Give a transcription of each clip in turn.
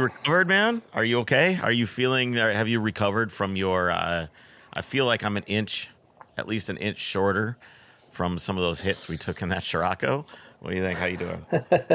recovered, man? Are you okay? Are you feeling? Have you recovered from your? I feel like I'm at least an inch shorter from some of those hits we took in that Scirocco. What do you think? How you doing?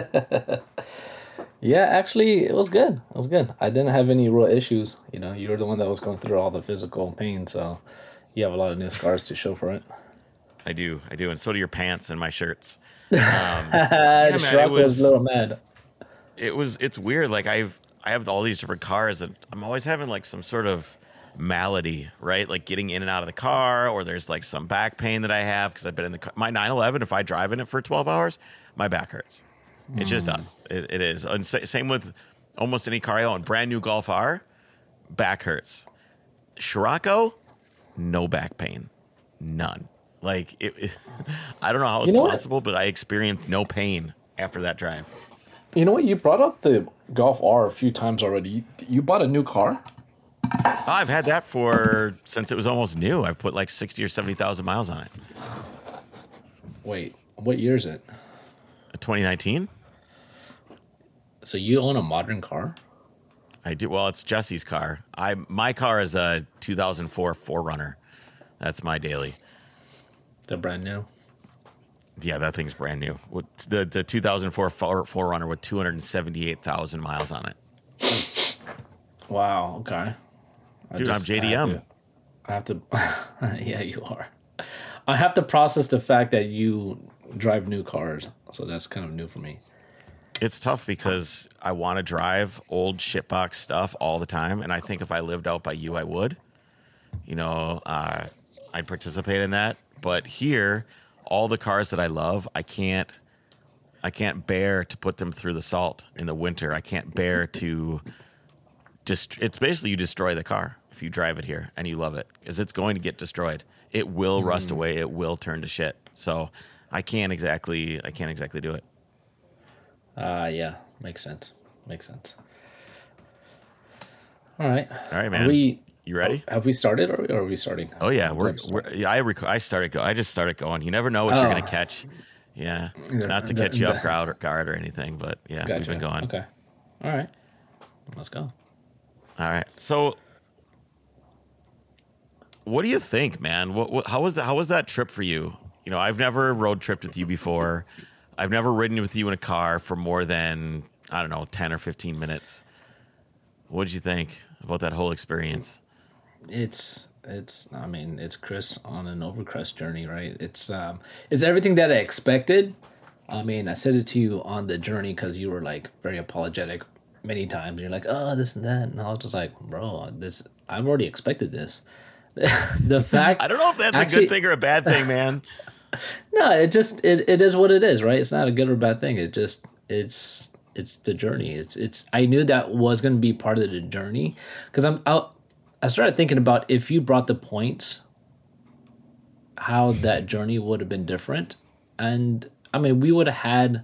Yeah, actually, it was good. It was good. I didn't have any real issues. You were the one that was going through all the physical pain, so you have a lot of new scars to show for it. I do, and so do your pants and my shirts. Yeah, The man, Shrek was a little mad. it's weird. Like I have all these different cars, and I'm always having like some sort of malady, right? Like getting in and out of the car, or there's like some back pain that I have because I've been in the car. My 911. If I drive in it for 12 hours, my back hurts. It just does. It is. And same with almost any car I own. Brand new Golf R, back hurts. Scirocco, no back pain, none. Like I don't know how it's What? possible, but I experienced no pain after that drive. You know what? You brought up the Golf R a few times already. You bought a new car? I've had that since it was almost new. I've put like 60 or 70,000 miles on it. Wait, what year is it? 2019. So you own a modern car? I do. Well, it's Jesse's car. My car is a 2004 4Runner. That's my daily. They're brand new. Yeah, that thing's brand new. The 2004 4Runner with 278,000 miles on it. Wow. Okay. Dude, I'm JDM. I have to. Yeah, you are. I have to process the fact that you drive new cars, so that's kind of new for me. It's tough because I want to drive old shitbox stuff all the time, and I think if I lived out by you, I would. I'd participate in that. But here, all the cars that I love, I can't bear to put them through the salt in the winter. I can't bear to it's basically you destroy the car if you drive it here and you love it because it's going to get destroyed. It will rust away. It will turn to shit. So I can't exactly do it. Yeah, makes sense. All right, man. You ready? Have we started or are we starting? Oh yeah, I just started going. You never know what you're gonna catch. Yeah, not to catch you off guard or anything, but yeah, gotcha. We've been going. Okay, all right, let's go. All right, so what do you think, man? How was that trip for you? I've never road tripped with you before. I've never ridden with you in a car for more than, I don't know, 10 or 15 minutes. What did you think about that whole experience? It's Chris on an Overcrest journey, right? It's everything that I expected. I mean, I said it to you on the journey because you were like very apologetic many times. You're like, oh, this and that, and I was just like, bro, I've already expected this. The fact I don't know if that's a good thing or a bad thing, man. No, it is what it is, right? It's not a good or bad thing. It's the journey. It's I knew that was going to be part of the journey because I started thinking about if you brought the points, how that journey would have been different. And I mean, we would have had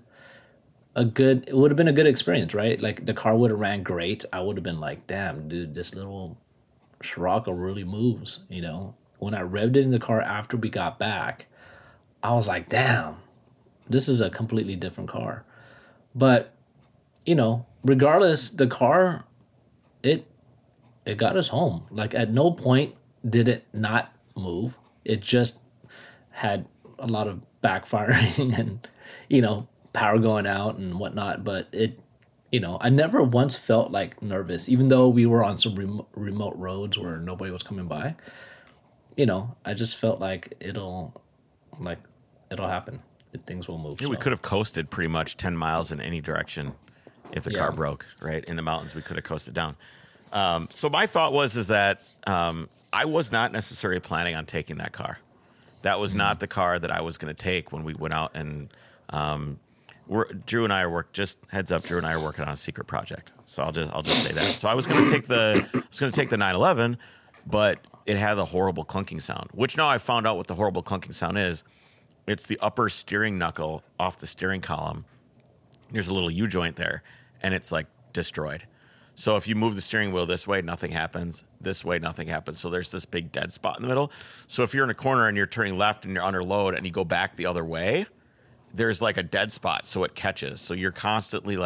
it would have been a good experience, right? Like the car would have ran great. I would have been like, damn, dude, this little Scirocco really moves, When I revved it in the car after we got back, I was like, damn, this is a completely different car. But, regardless, the car, it got us home. Like at no point did it not move. It just had a lot of backfiring and, power going out and whatnot. But I never once felt like nervous, even though we were on some remote roads where nobody was coming by. I just felt like it'll happen. Things will move. Yeah, we could have coasted pretty much 10 miles in any direction if the car broke, right? In the mountains, we could have coasted down. So my thought was that I was not necessarily planning on taking that car. That was not the car that I was going to take when we went out and Drew and I are heads up. Drew and I are working on a secret project. So I'll just say that. So I was going to take the 911, but it had a horrible clunking sound. Which now I found out what the horrible clunking sound is. It's the upper steering knuckle off the steering column. There's a little U-joint there, and it's like destroyed. So if you move the steering wheel this way, nothing happens. This way, nothing happens. So there's this big dead spot in the middle. So if you're in a corner and you're turning left and you're under load and you go back the other way, there's like a dead spot, so it catches. So you're constantly like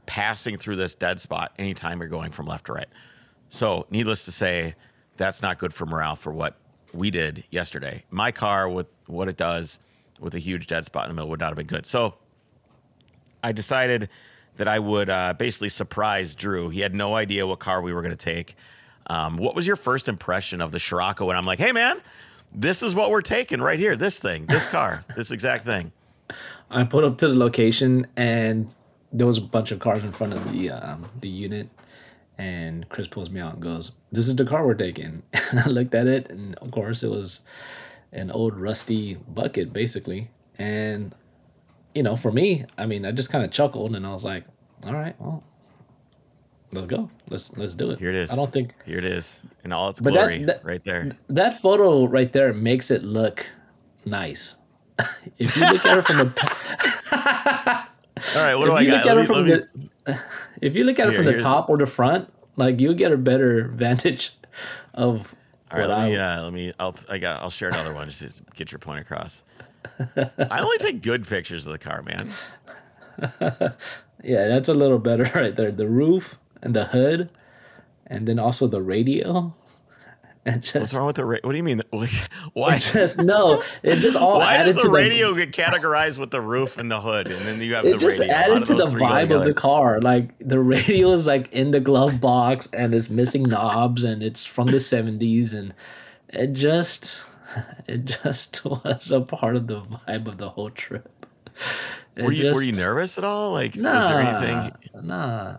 passing through this dead spot anytime you're going from left to right. So, needless to say, that's not good for morale for what we did yesterday. My car, with what it does with a huge dead spot in the middle, would not have been good. So, I decided that I would basically surprise Drew. He had no idea what car we were going to take. What was your first impression of the Scirocco? And I'm like, hey, man, this is what we're taking right here. This thing, this car, this exact thing. I pulled up to the location, and there was a bunch of cars in front of the unit. And Chris pulls me out and goes, "This is the car we're taking." And I looked at it, and of course, it was an old rusty bucket, basically. And for me, I mean, I just kind of chuckled, and I was like, "All right, well, let's go. Let's do it." Here it is. I don't think here it is in all its glory, right there. That photo right there makes it look nice. If you look at it from the all right, what do I got? If you look at it from the top or the front, like you get a better vantage of. All right, I'll share another one just to get your point across. I only take good pictures of the car, man. Yeah, that's a little better right there. The roof and the hood, and then also the radio. What's wrong with the radio? What do you mean? Why? It just all Why added does to the radio get categorized with the roof and the hood, and then you have the radio? It just added to the vibe of the car. Like the radio is like in the glove box and it's missing knobs, and it's from the 70s, and it just was a part of the vibe of the whole trip. Were you nervous at all? Like, was there anything? Nah.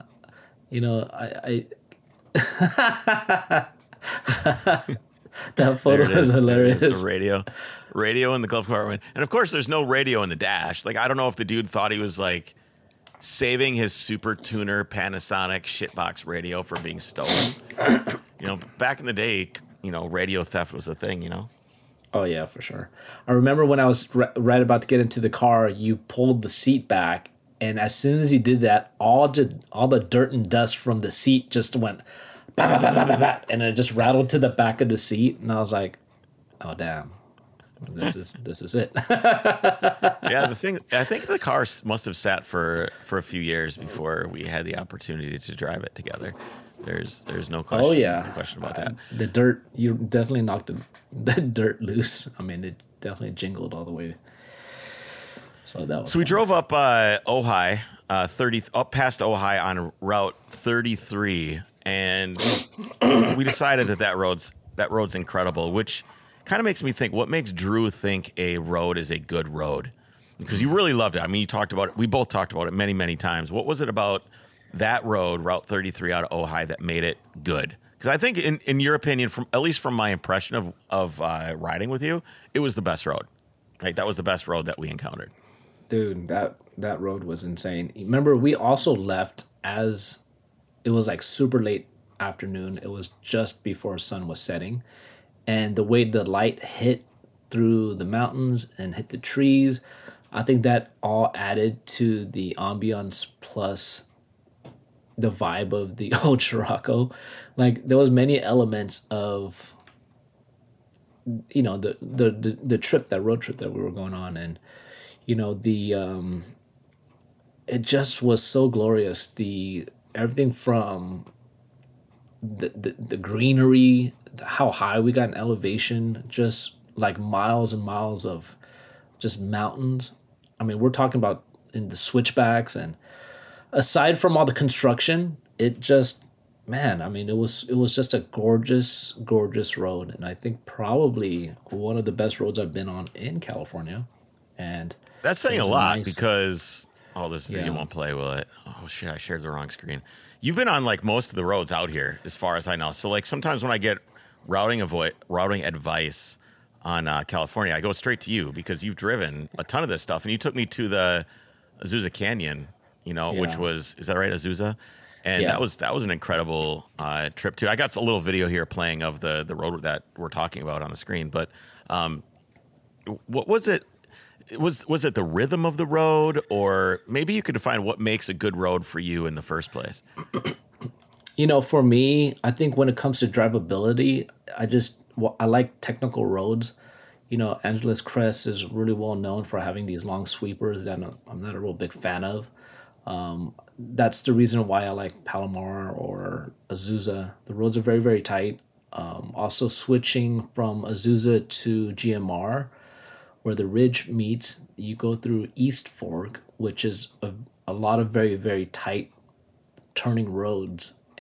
That photo is hilarious. The radio in the glove compartment, and of course, there's no radio in the dash. Like, I don't know if the dude thought he was like saving his Super Tuner Panasonic shitbox radio for being stolen. Back in the day, radio theft was a thing. Oh yeah, for sure. I remember when I was right about to get into the car, you pulled the seat back, and as soon as you did that, all the dirt and dust from the seat just went. Bah, bah, bah, bah, bah, bah, and it just rattled to the back of the seat, and I was like, "Oh damn, this is it." Yeah, I think the car must have sat for a few years before we had the opportunity to drive it together. There's no question. Oh yeah, no question about that. The dirt, you definitely knocked the dirt loose. I mean, it definitely jingled all the way. So that was. So we drove up Ojai, up past Ojai on Route 33. And we decided that road's incredible, which kind of makes me think, what makes Drew think a road is a good road? Because you really loved it. I mean, you talked about it. We both talked about it many, many times. What was it about that road, Route 33 out of Ojai, that made it good? Because I think, in your opinion, at least from my impression of riding with you, it was the best road. Like, that was the best road that we encountered. Dude, that road was insane. Remember, we also left as... It was like super late afternoon. It was just before sun was setting. And the way the light hit through the mountains and hit the trees, I think that all added to the ambiance plus the vibe of the old Scirocco. Like, there was many elements of, the trip, that road trip that we were going on. And, it just was so glorious. Everything from the greenery, how high we got in elevation, just like miles and miles of just mountains. I mean, we're talking about in the switchbacks, and aside from all the construction, it just, man, I mean, it was just a gorgeous, gorgeous road. And I think probably one of the best roads I've been on in California. And that's saying a lot because... Oh, this video won't play, will it? Oh, shit, I shared the wrong screen. You've been on, like, most of the roads out here, as far as I know. So, like, sometimes when I get routing advice on California, I go straight to you because you've driven a ton of this stuff. And you took me to the Azusa Canyon, which was, is that right, Azusa? And that was an incredible trip, too. I got a little video here playing of the road that we're talking about on the screen. But what was it? Was it the rhythm of the road, or maybe you could define what makes a good road for you in the first place? For me, I think when it comes to drivability, I like technical roads. Angeles Crest is really well known for having these long sweepers that I'm not a real big fan of. That's the reason why I like Palomar or Azusa. The roads are very, very tight. Also, switching from Azusa to GMR, where the ridge meets, you go through East Fork, which is a lot of very, very tight turning roads.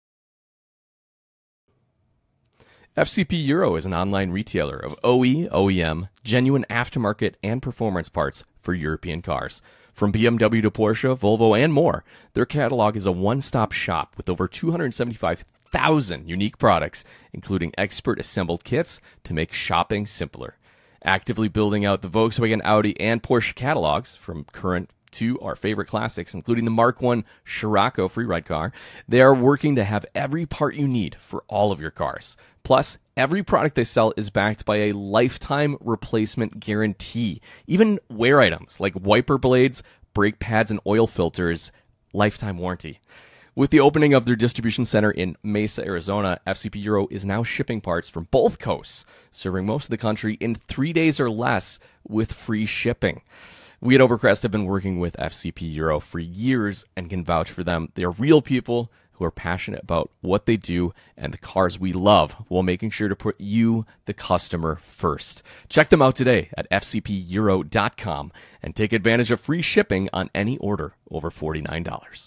FCP Euro is an online retailer of OE, OEM, genuine aftermarket, and performance parts for European cars. From BMW to Porsche, Volvo, and more, their catalog is a one-stop shop with over 275,000 unique products, including expert assembled kits to make shopping simpler. Actively building out the Volkswagen, Audi, and Porsche catalogs from current to our favorite classics, including the Mark I Scirocco Freeride car, they are working to have every part you need for all of your cars. Plus, every product they sell is backed by a lifetime replacement guarantee. Even wear items like wiper blades, brake pads, and oil filters, lifetime warranty. With the opening of their distribution center in Mesa, Arizona, FCP Euro is now shipping parts from both coasts, serving most of the country in 3 days or less with free shipping. We at Overcrest have been working with FCP Euro for years and can vouch for them. They are real people who are passionate about what they do and the cars we love, while making sure to put you, the customer, first. Check them out today at fcpeuro.com and take advantage of free shipping on any order over $49.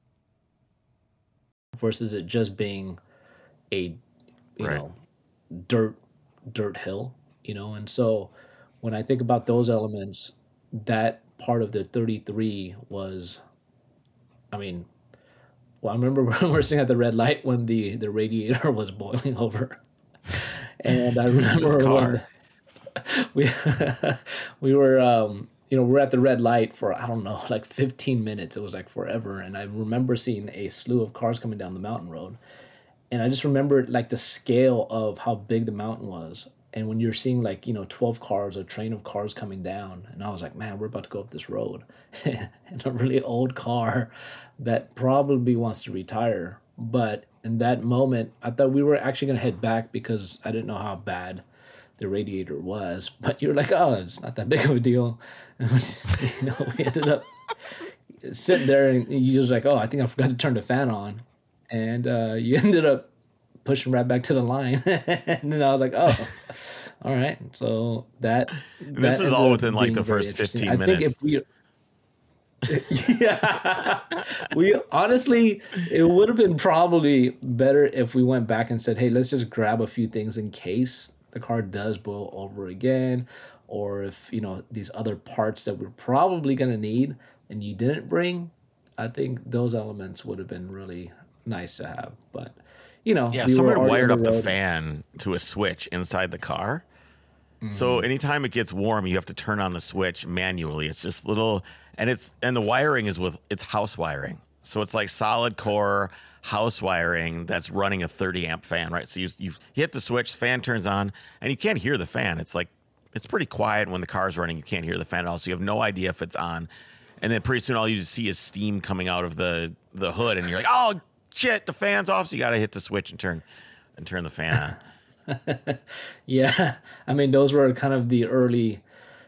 Versus it just being a dirt hill, and so when I think about those elements, that part of the 33 was, I remember when we were sitting at the red light when the radiator was boiling over, and I remember when we were we're at the red light for, I don't know, like 15 minutes. It was like forever. And I remember seeing a slew of cars coming down the mountain road. And I just remember like the scale of how big the mountain was. And when you're seeing 12 cars, a train of cars coming down. And I was like, man, we're about to go up this road. And a really old car that probably wants to retire. But in that moment, I thought we were actually going to head back because I didn't know how bad the radiator was, but you're like, oh, it's not that big of a deal. And we ended up sitting there, and you just like, oh, I think I forgot to turn the fan on, and you ended up pushing right back to the line, and then I was like, oh, all right. So this is all within like the first 15 minutes. I think we honestly, it would have been probably better if we went back and said, hey, let's just grab a few things in case the car does boil over again, or if these other parts that we're probably going to need and you didn't bring. I think those elements would have been really nice to have. But someone wired up the fan to a switch inside the car. Mm-hmm. So anytime it gets warm, you have to turn on the switch manually. It's just little, and the wiring is it's house wiring. So it's like solid core house wiring that's running a 30 amp fan, right? So you hit the switch, fan turns on, and you can't hear the fan. It's pretty quiet when the car's running. You can't hear the fan at all, so you have no idea if it's on. And then pretty soon all you just see is steam coming out of the hood, and you're like, oh shit, the fan's off. So you got to hit the switch and turn the fan on. Yeah, those were kind of the early,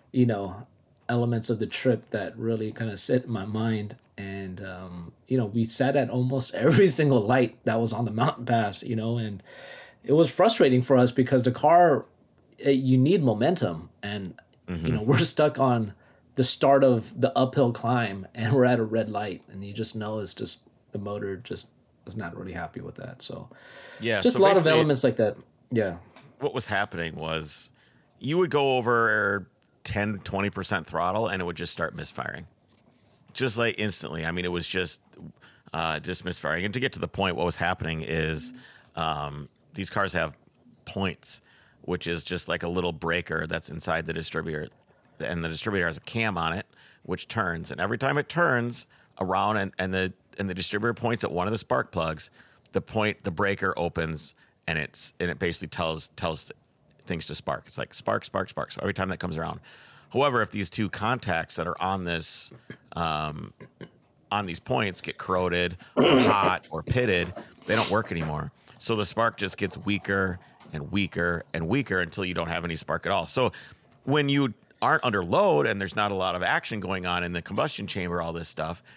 elements of the trip that really kind of set in my mind. And, we sat at almost every single light that was on the mountain pass, and it was frustrating for us because the car, you need momentum. And, we're stuck on the start of the uphill climb and we're at a red light. And you just know it's just the motor just is not really happy with that. So, just a lot of elements like that. Yeah. What was happening was you would go over 10, 20% throttle and it would just start misfiring. Just like instantly. It was just misfiring. And to get to the point, what was happening is these cars have points, which is just like a little breaker that's inside the distributor. And the distributor has a cam on it, which turns. And every time it turns around and the distributor points at one of the spark plugs, the breaker opens and it basically tells things to spark. It's like spark, spark, spark. So every time that comes around. However, if these two contacts that are on this, on these points get corroded or hot or pitted, they don't work anymore. So the spark just gets weaker and weaker and weaker until you don't have any spark at all. So when you aren't under load and there's not a lot of action going on in the combustion chamber, all this stuff,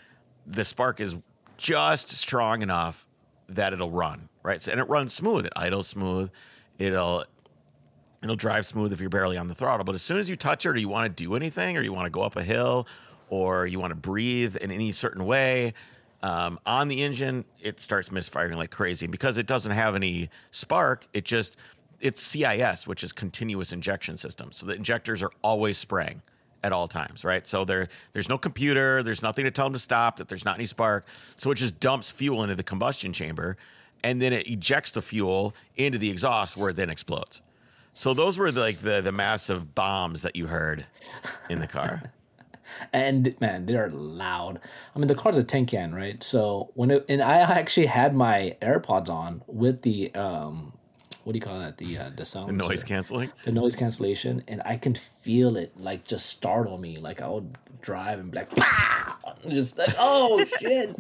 the spark is just strong enough that it'll run, right? So, and it runs smooth. It idles smooth. It'll drive smooth if you're barely on the throttle. But as soon as you touch it, or you want to do anything, or you want to go up a hill, or you want to breathe in any certain way on the engine, it starts misfiring like crazy. And because it doesn't have any spark, it's CIS, which is continuous injection system. So the injectors are always spraying at all times, right? So there's no computer, there's nothing to tell them to stop, that there's not any spark. So it just dumps fuel into the combustion chamber, and then it ejects the fuel into the exhaust where it then explodes. So those were like the massive bombs that you heard in the car. And man, they're loud. I mean, the car's a tin can, right? So and I actually had my AirPods on with the what do you call that? The sound, The noise canceling. the noise cancellation, and I can feel it like just startle me. Like I would drive and be like, "Pow!" Just like, oh shit.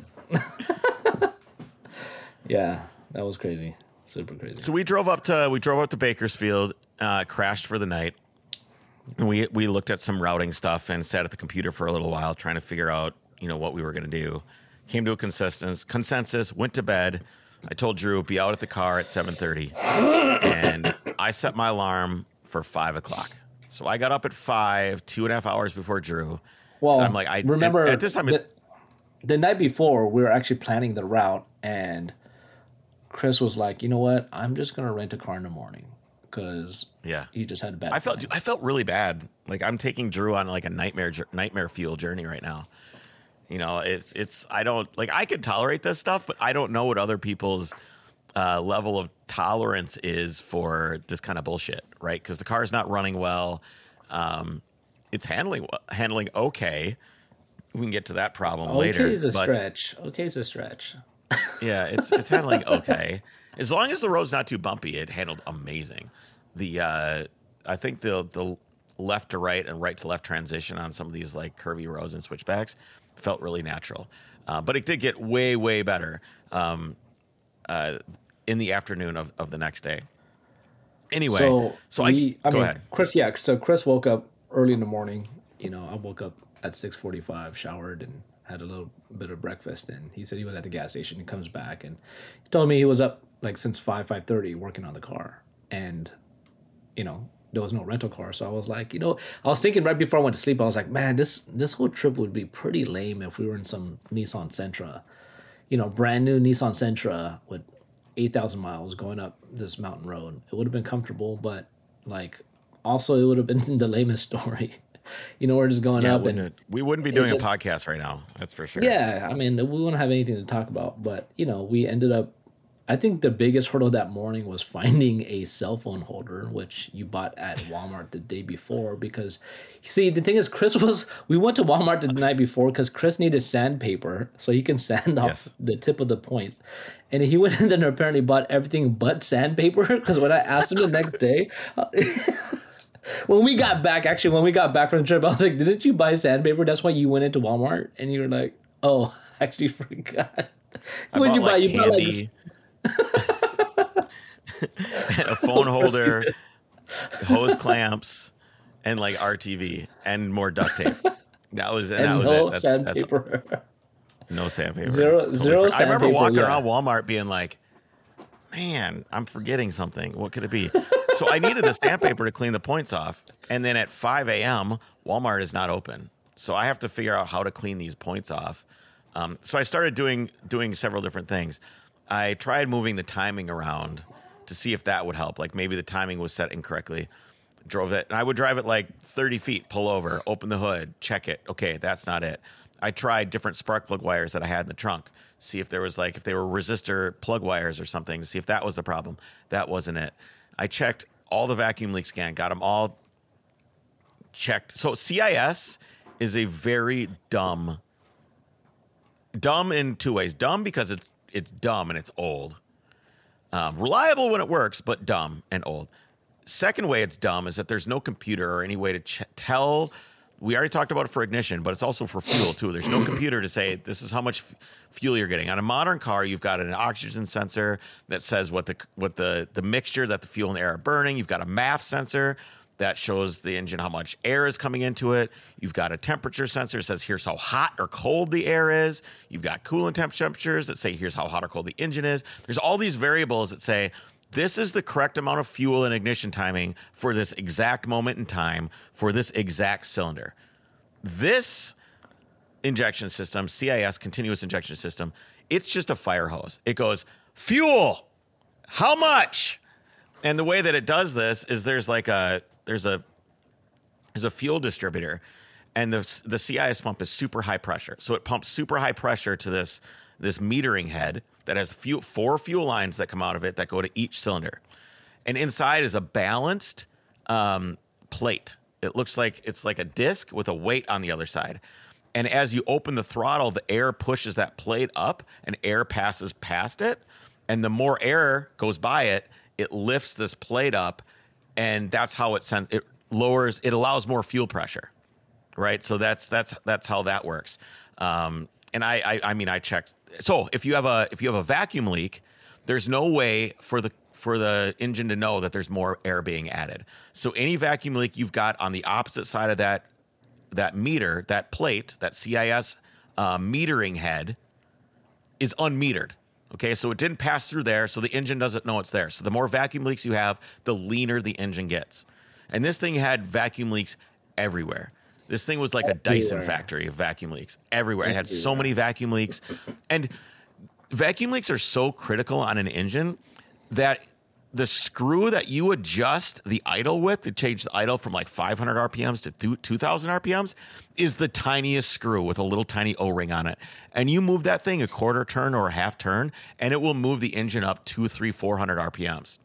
Yeah, that was crazy, super crazy. So we drove up to Bakersfield, crashed for the night. And we looked at some routing stuff and sat at the computer for a little while trying to figure out, what we were going to do. Came to a consensus, went to bed. I told Drew, be out at the car at 7:30. And I set my alarm for 5 o'clock. So I got up at 5, 2.5 hours before Drew. Well, so I'm like, remember at this time, the night before we were actually planning the route, and Chris was like, you know what? I'm just going to rent a car in the morning. Because he just had a bad. I felt really bad. Like I'm taking Drew on like a nightmare fuel journey right now. It's I don't like, I could tolerate this stuff, but I don't know what other people's level of tolerance is for this kind of bullshit, right? Because the car's not running well. It's handling okay. We can get to that problem later. Okay is a stretch. Okay is a stretch. Yeah, it's handling okay. As long as the road's not too bumpy, it handled amazing. I think the left to right and right to left transition on some of these like curvy roads and switchbacks felt really natural. But it did get way, way better in the afternoon of the next day. Anyway, go ahead. Chris, so Chris woke up early in the morning. I woke up at 6:45, showered, and had a little bit of breakfast. And he said he was at the gas station. He comes back and he told me he was up like since 5:30 working on the car. And, there was no rental car. So I was like, I was thinking right before I went to sleep, I was like, man, this whole trip would be pretty lame if we were in some Nissan Sentra, brand new Nissan Sentra with 8,000 miles going up this mountain road. It would have been comfortable, but like also it would have been the lamest story. We're just going up and we wouldn't be doing a podcast right now. That's for sure. Yeah. I mean, we wouldn't have anything to talk about, but we ended up, I think the biggest hurdle that morning was finding a cell phone holder, which you bought at Walmart the day before. Because, see, the thing is, we went to Walmart the night before because Chris needed sandpaper so he can sand off the tip of the points. And he went in and apparently bought everything but sandpaper. Because when I asked him the next day, when we got back from the trip, I was like, didn't you buy sandpaper? That's why you went into Walmart? And you were like, oh, I actually forgot. What did you buy? You bought like a phone holder, hose clamps, and like RTV and more duct tape. That was it. Sandpaper. No sandpaper. Zero sandpaper. I remember walking around Walmart being like, man, I'm forgetting something. What could it be? So I needed the sandpaper to clean the points off. And then at 5 a.m., Walmart is not open. So I have to figure out how to clean these points off. So I started doing several different things. I tried moving the timing around to see if that would help. Like maybe the timing was set incorrectly. Drove it. And I would drive it like 30 feet, pull over, open the hood, check it. Okay, that's not it. I tried different spark plug wires that I had in the trunk. See if there was if they were resistor plug wires or something to see if that was the problem. That wasn't it. I checked all the vacuum leak scan, got them all checked. So CIS is a very dumb in two ways. Dumb because it's dumb and it's old. Reliable when it works, but dumb and old. Second way it's dumb is that there's no computer or any way to tell. We already talked about it for ignition, but it's also for fuel too. There's no computer to say this is how much fuel you're getting. On a modern car, you've got an oxygen sensor that says what the mixture that the fuel and the air are burning. You've got a MAF sensor that shows the engine how much air is coming into it. You've got a temperature sensor that says here's how hot or cold the air is. You've got coolant temperatures that say here's how hot or cold the engine is. There's all these variables that say this is the correct amount of fuel and ignition timing for this exact moment in time for this exact cylinder. This injection system, CIS, continuous injection system, it's just a fire hose. It goes, fuel, how much? And the way that it does this is there's a fuel distributor, and the CIS pump is super high pressure. So it pumps super high pressure to this metering head that has 4 fuel lines that come out of it that go to each cylinder. And inside is a balanced plate. It looks like it's like a disc with a weight on the other side. And as you open the throttle, the air pushes that plate up and air passes past it. And the more air goes by it, it lifts this plate up, and that's how it allows more fuel pressure, right? So that's how that works. And I mean, I checked. So if you have a vacuum leak, there's no way for the engine to know that there's more air being added. So any vacuum leak you've got on the opposite side of that meter, that plate, that CIS metering head is unmetered. Okay, so it didn't pass through there, so the engine doesn't know it's there. So the more vacuum leaks you have, the leaner the engine gets. And this thing had vacuum leaks everywhere. This thing was like a Dyson factory of vacuum leaks everywhere. It had so many vacuum leaks. And vacuum leaks are so critical on an engine that the screw that you adjust the idle with to change the idle from like 500 RPMs to 2,000 RPMs is the tiniest screw with a little tiny O-ring on it. And you move that thing a quarter turn or a half turn, and it will move the engine up 200, 300, 400 RPMs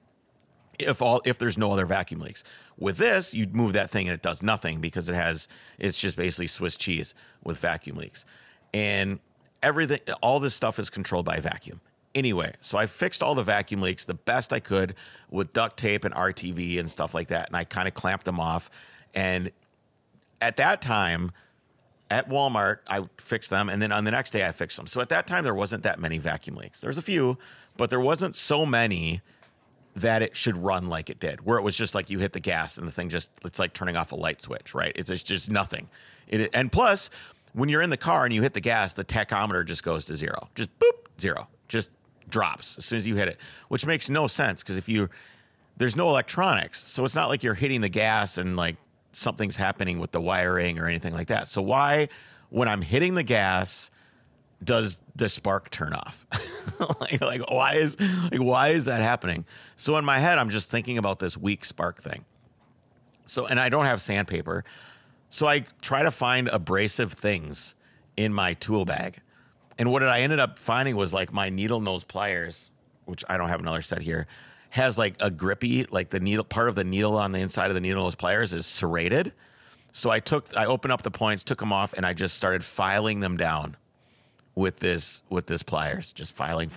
if there's no other vacuum leaks. With this, you'd move that thing and it does nothing because it's just basically Swiss cheese with vacuum leaks. And everything, all this stuff is controlled by vacuum. Anyway, so I fixed all the vacuum leaks the best I could with duct tape and RTV and stuff like that. And I kind of clamped them off. And at that time, at Walmart, I fixed them. And then on the next day, I fixed them. So at that time, there wasn't that many vacuum leaks. There was a few, but there wasn't so many that it should run like it did, where it was just like you hit the gas and the thing it's like turning off a light switch, right? It's just nothing. And plus, when you're in the car and you hit the gas, the tachometer just goes to zero. Just boop, zero. Just drops as soon as you hit it, which makes no sense because there's no electronics. So it's not like you're hitting the gas and like something's happening with the wiring or anything like that. So why, when I'm hitting the gas, does the spark turn off? why is that happening? So in my head, I'm just thinking about this weak spark thing. So, and I don't have sandpaper. So I try to find abrasive things in my tool bag. And what I ended up finding was like my needle nose pliers, which I don't have another set here, has like a grippy, like the needle, part of the needle on the inside of the needle nose pliers is serrated. So I opened up the points, took them off, and I just started filing them down with this pliers, just filing.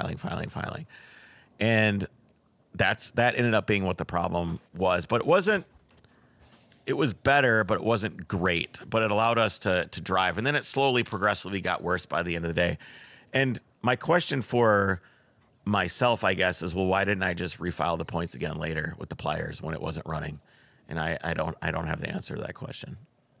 And that ended up being what the problem was. But it was better, but it wasn't great. But it allowed us to drive. And then it slowly, progressively got worse by the end of the day. And my question for myself, I guess, is, well, why didn't I just refile the points again later with the pliers when it wasn't running? And I don't have the answer to that question.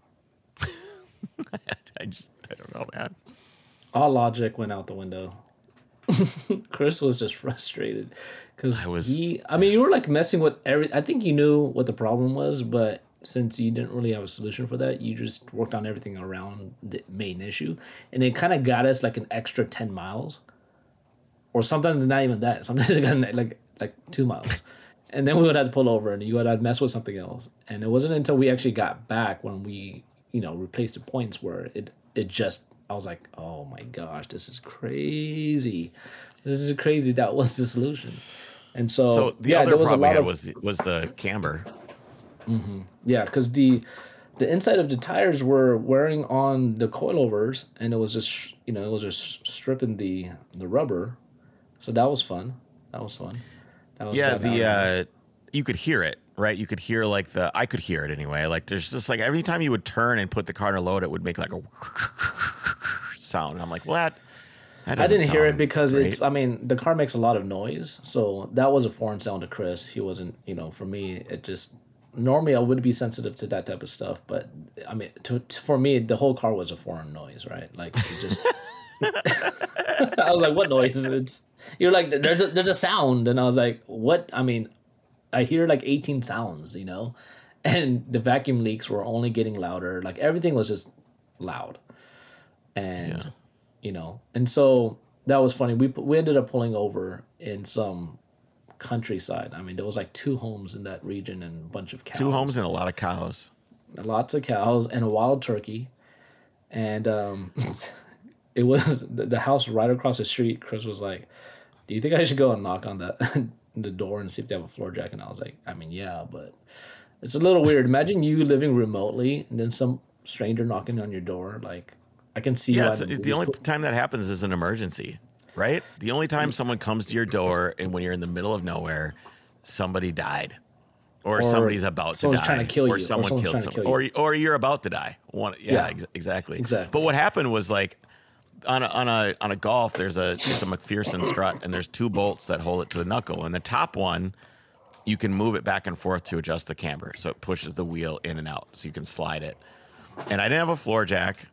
I don't know, man. All logic went out the window. Chris was just frustrated because you were like messing with I think you knew what the problem was, but since you didn't really have a solution for that, you just worked on everything around the main issue, and it kind of got us like an extra 10 miles, or sometimes not even that. Sometimes it got like 2 miles, and then we would have to pull over, and you would have to mess with something else. And it wasn't until we actually got back when we replaced the points where it just. I was like, oh my gosh, this is crazy. That was the solution. And so the other problem we had was the camber. Mm-hmm. Yeah, because the inside of the tires were wearing on the coilovers, and it was just stripping the rubber. So that was fun. You could hear it, right? You could hear I could hear it anyway. Like there's just like every time you would turn and put the car in a load, it would make like a sound. I'm like, well, that I didn't hear it because great. The car makes a lot of noise. So that was a foreign sound to Chris. He wasn't, for me, it just, normally I would be sensitive to that type of stuff, but I mean, for me, the whole car was a foreign noise, right? Like it just, I was like, what noise? You're like, there's a sound, and I was like, what? I mean, I hear like 18 sounds, and the vacuum leaks were only getting louder. Like everything was just loud, and and so that was funny. We ended up pulling over in some countryside. I mean, there was like 2 homes in that region and a bunch of cows. 2 homes and a lot of cows. Lots of cows and a wild turkey. And it was the house right across the street. Chris was like, do you think I should go and knock on the door and see if they have a floor jack? And I was like, I mean, yeah, but it's a little weird. Imagine you living remotely and then some stranger knocking on your door. Like, I can see why the only time that happens is an emergency. Right? The only time someone comes to your door and when you're in the middle of nowhere, somebody died. Or somebody's about to die. Someone's trying to kill you. Or someone killed someone. Or you're about to die. Exactly. Exactly. But what happened was like on a Golf, it's a McPherson strut and there's 2 bolts that hold it to the knuckle. And the top one, you can move it back and forth to adjust the camber. So it pushes the wheel in and out so you can slide it. And I didn't have a floor jack.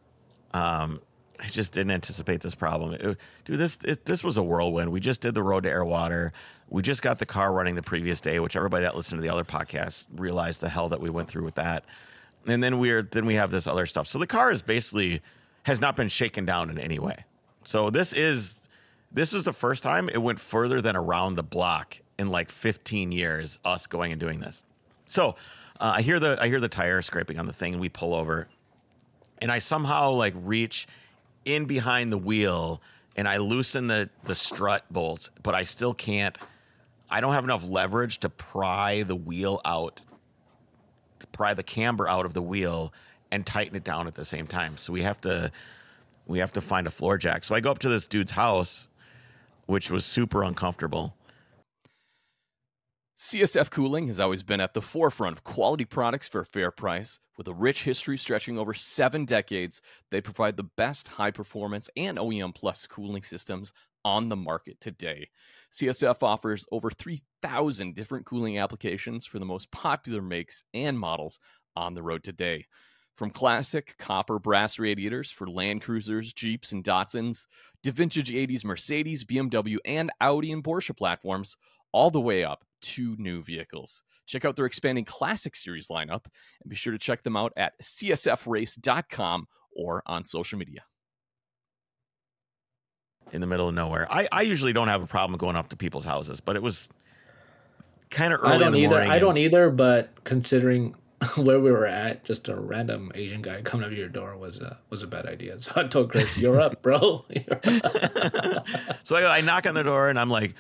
I just didn't anticipate this problem. This was a whirlwind. We just did the road to air water. We just got the car running the previous day, which everybody that listened to the other podcasts realized the hell that we went through with that. And then we have this other stuff. So the car has not been shaken down in any way. So this is the first time it went further than around the block in like 15 years, us going and doing this. So I hear the tire scraping on the thing and we pull over and I somehow like reach in behind the wheel and I loosen the strut bolts, but I still can't. I don't have enough leverage to pry the wheel out, to pry the camber out of the wheel and tighten it down at the same time. So we have to find a floor jack. So I go up to this dude's house, which was super uncomfortable. CSF Cooling has always been at the forefront of quality products for a fair price. With a rich history stretching over 7 decades, they provide the best high-performance and OEM Plus cooling systems on the market today. CSF offers over 3,000 different cooling applications for the most popular makes and models on the road today. From classic copper brass radiators for Land Cruisers, Jeeps, and Datsuns, to vintage 80s Mercedes, BMW, and Audi and Porsche platforms, all the way up to new vehicles. Check out their expanding Classic Series lineup and be sure to check them out at csfrace.com or on social media. In the middle of nowhere. I usually don't have a problem going up to people's houses, but it was kind of early in the morning. I don't either, but considering where we were at, just a random Asian guy coming up to your door was a bad idea. So I told Chris, "You're up, bro." So I knock on the door and I'm like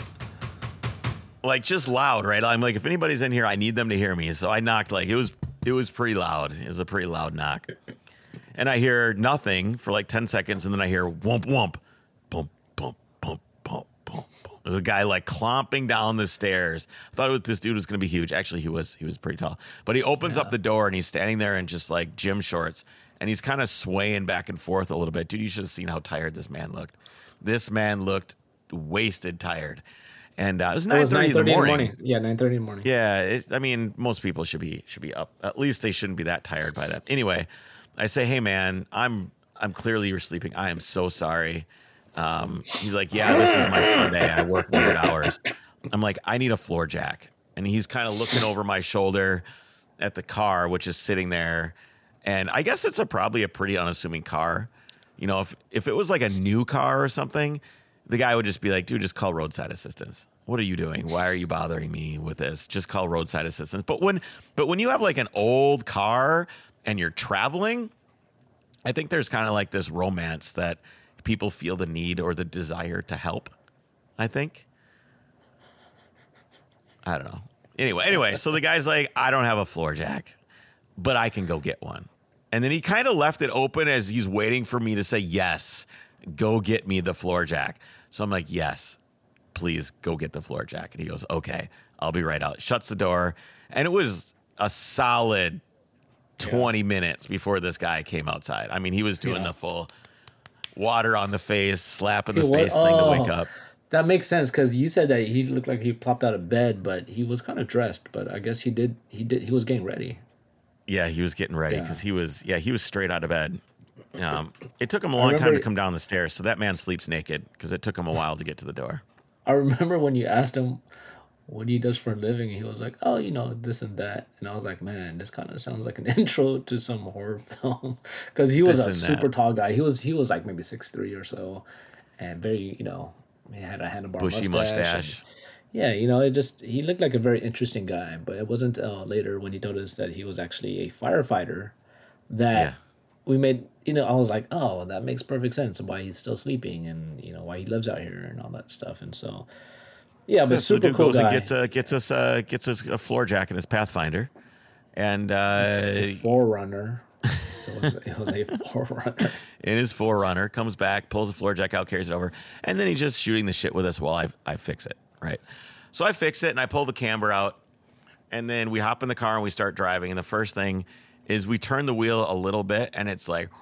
just loud, right? I'm like, if anybody's in here, I need them to hear me. So I knocked like it was pretty loud. It was a pretty loud knock. And I hear nothing for like 10 seconds, and then I hear whomp whomp, bump bump bump bump bump. There's a guy like clomping down the stairs. I thought this dude was going to be huge. Actually, he was pretty tall. But he opens up the door and he's standing there in just like gym shorts, and he's kind of swaying back and forth a little bit. Dude, you should have seen how tired this man looked. This man looked wasted, tired. And it was 9:30 in the morning. Yeah, 9:30 in the morning. Yeah, I mean, most people should be up. At least they shouldn't be that tired by that. Anyway, I say, "Hey, man, I'm clearly you're sleeping. I am so sorry." He's like, "Yeah, this is my Sunday. I work weird hours." I'm like, "I need a floor jack," and he's kind of looking over my shoulder at the car, which is sitting there. And I guess it's probably a pretty unassuming car. You know, if it was like a new car or something, the guy would just be like, "Dude, just call roadside assistance. What are you doing? Why are you bothering me with this? Just call roadside assistance." But when you have like an old car and you're traveling, I think there's kind of like this romance that people feel the need or the desire to help, I think. I don't know. Anyway, so the guy's like, "I don't have a floor jack, but I can go get one." And then he kind of left it open as he's waiting for me to say, "Yes, go get me the floor jack." So I'm like, "Yes, please go get the floor jack." And he goes, "Okay, I'll be right out." Shuts the door. And it was a solid 20 minutes before this guy came outside. I mean, he was doing the full water on the face, slap in the face thing to wake up. That makes sense because you said that he looked like he popped out of bed, but he was kind of dressed. But I guess he did. He was getting ready. Yeah, he was getting ready Yeah. because he was straight out of bed. It took him a I long time to remember. come down the stairs, so that man sleeps naked because it took him a while to get to the door. I remember when you asked him what he does for a living. He was like, "Oh, this and that." And I was like, "Man, this kind of sounds like an intro to some horror film." Because he was This a and super that tall guy. He was like maybe 6'3" or so, and very he had a handlebar bushy mustache. And, mustache. yeah, it just he looked like a very interesting guy. But it wasn't later when he told us that he was actually a firefighter Yeah. that we made. I was like, "Oh, that makes perfect sense. Why he's still sleeping, and why he lives out here and all that stuff." And so. Yeah, but So the super dude cool goes and guy. gets us a floor jack in his Pathfinder, and A forerunner. It was a forerunner. in his Forerunner comes back, pulls the floor jack out, carries it over, and then he's just shooting the shit with us while I fix it. Right. So I fix it and I pull the camber out, and then we hop in the car and we start driving. And the first thing is we turn the wheel a little bit, and it's like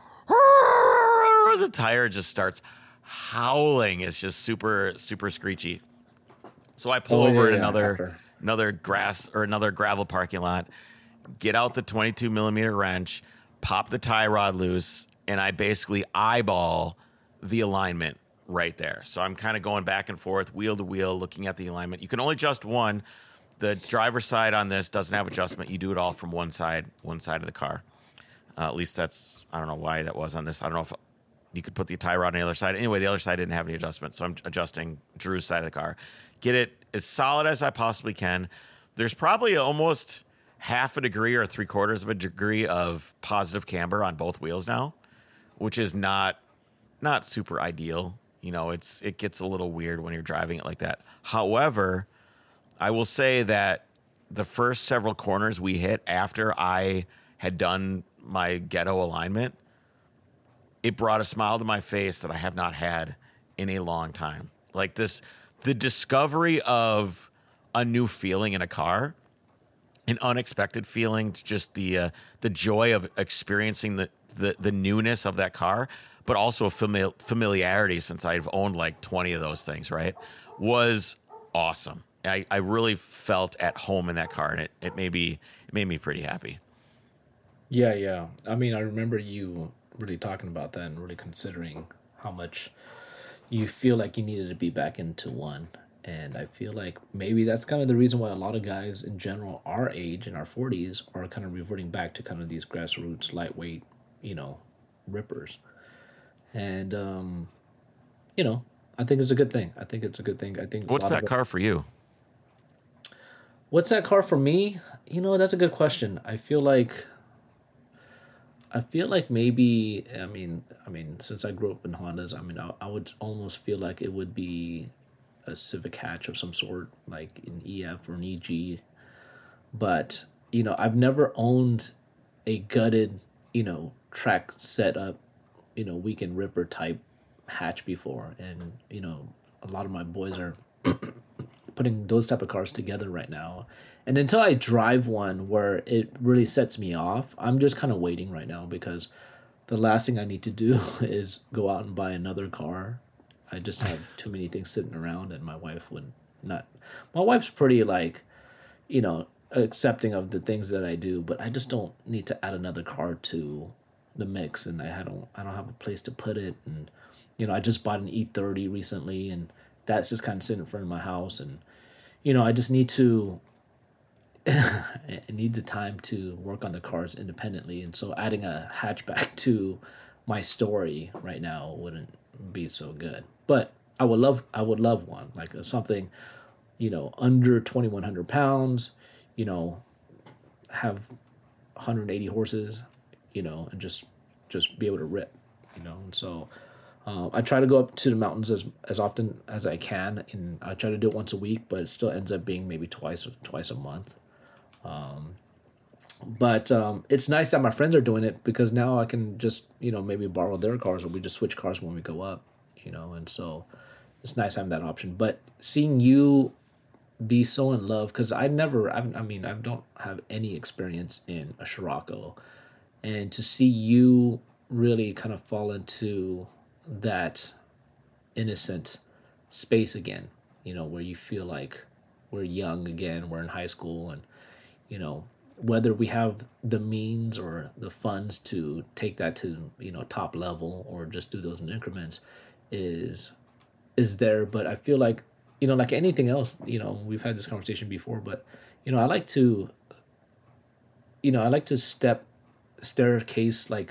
the tire just starts howling. It's just super super screechy. So I pull over in After. another grass or another gravel parking lot, get out the 22 millimeter wrench, pop the tie rod loose, and I basically eyeball the alignment right there. So I'm kind of going back and forth, wheel to wheel, looking at the alignment. You can only adjust one. The driver's side on this doesn't have adjustment. You do it all from one side of the car. At least I don't know why that was on this. I don't know if you could put the tie rod on the other side. Anyway, the other side didn't have any adjustment, so I'm adjusting Drew's side of the car. Get it as solid as I possibly can. There's probably almost half a degree or 3/4 of a degree of positive camber on both wheels now, which is not super ideal. It gets a little weird when you're driving it like that. However, I will say that the first several corners we hit after I had done my ghetto alignment, it brought a smile to my face that I have not had in a long time. Like the discovery of a new feeling in a car, an unexpected feeling, just the joy of experiencing the newness of that car, but also a familiarity since I've owned like 20 of those things, right? Was awesome. I really felt at home in that car, and it made me pretty happy. Yeah, yeah. I mean, I remember you really talking about that and really considering how much you feel like you needed to be back into one. And I feel like maybe that's kind of the reason why a lot of guys in general, our age in our 40s, are kind of reverting back to kind of these grassroots, lightweight, you know, rippers. And, you know, I think it's a good thing. I think it's a good thing. I think a What's lot of that car for you? What's that car for me? That's a good question. I feel like maybe since I grew up in Hondas, I would almost feel like it would be a Civic hatch of some sort, like an EF or an EG. But I've never owned a gutted, track setup, weekend ripper type hatch before, and a lot of my boys are putting those type of cars together right now. And until I drive one where it really sets me off, I'm just kind of waiting right now because the last thing I need to do is go out and buy another car. I just have too many things sitting around, and my wife would not. My wife's pretty accepting of the things that I do, but I just don't need to add another car to the mix, and I don't have a place to put it. And I just bought an E30 recently, and that's just kind of sitting in front of my house, and I just need to I need the time to work on the cars independently, and so adding a hatchback to my story right now wouldn't be so good. But I would love one like something under 2,100 pounds, have 180 horses, and just be able to rip, and so. I try to go up to the mountains as often as I can, and I try to do it once a week, but it still ends up being maybe twice a month. But it's nice that my friends are doing it because now I can just maybe borrow their cars, or we just switch cars when we go up, and so it's nice having that option. But seeing you be so in love, because I don't have any experience in a Scirocco, and to see you really kind of fall into that innocent space again, where you feel like we're young again, we're in high school, and whether we have the means or the funds to take that to top level or just do those in increments is there. But I feel like like anything else, we've had this conversation before, but I like to staircase like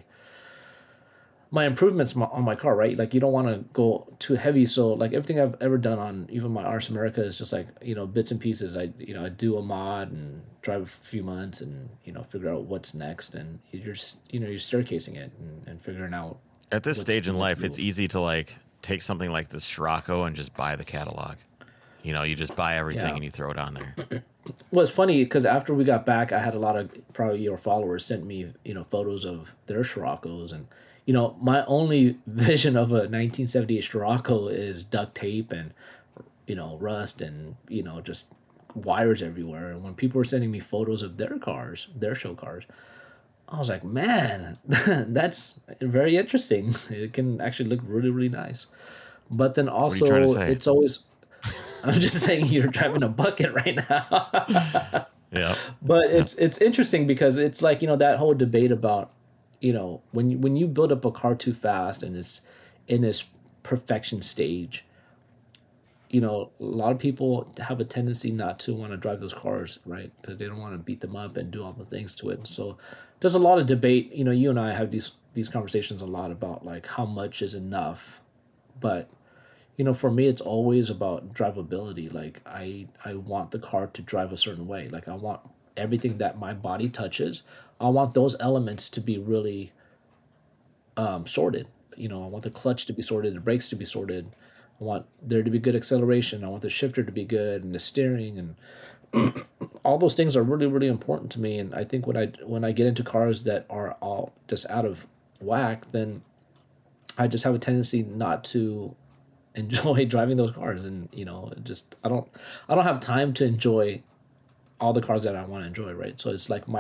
my improvements on my car, right? Like you don't want to go too heavy. So like everything I've ever done on even my RS America is just like, bits and pieces. I do a mod and drive a few months and, figure out what's next. And you're just, you're staircasing it and figuring out. At this stage in life, it's easy to like take something like this Scirocco and just buy the catalog. You just buy everything and you throw it on there. Well, it's funny because after we got back, I had a lot of probably your followers sent me, photos of their Scirocco's, and my only vision of a 1978 Scirocco is duct tape and rust and just wires everywhere. And when people were sending me photos of their cars, their show cars, I was like, man, that's very interesting. It can actually look really, really nice. But then also, it's always. I'm just saying you're driving a bucket right now. Yeah. But it's interesting because it's like, that whole debate about, when you build up a car too fast and it's in its perfection stage, a lot of people have a tendency not to want to drive those cars, right? Because they don't want to beat them up and do all the things to it. So there's a lot of debate. You and I have these conversations a lot about like how much is enough. But for me, it's always about drivability. Like I want the car to drive a certain way. Like I want everything that my body touches. I want those elements to be really sorted. I want the clutch to be sorted, the brakes to be sorted. I want there to be good acceleration. I want the shifter to be good and the steering and all those things are really, really important to me. And I think when I get into cars that are all just out of whack, then I just have a tendency not to enjoy driving those cars. And just I don't have time to enjoy all the cars that I want to enjoy, right? So it's like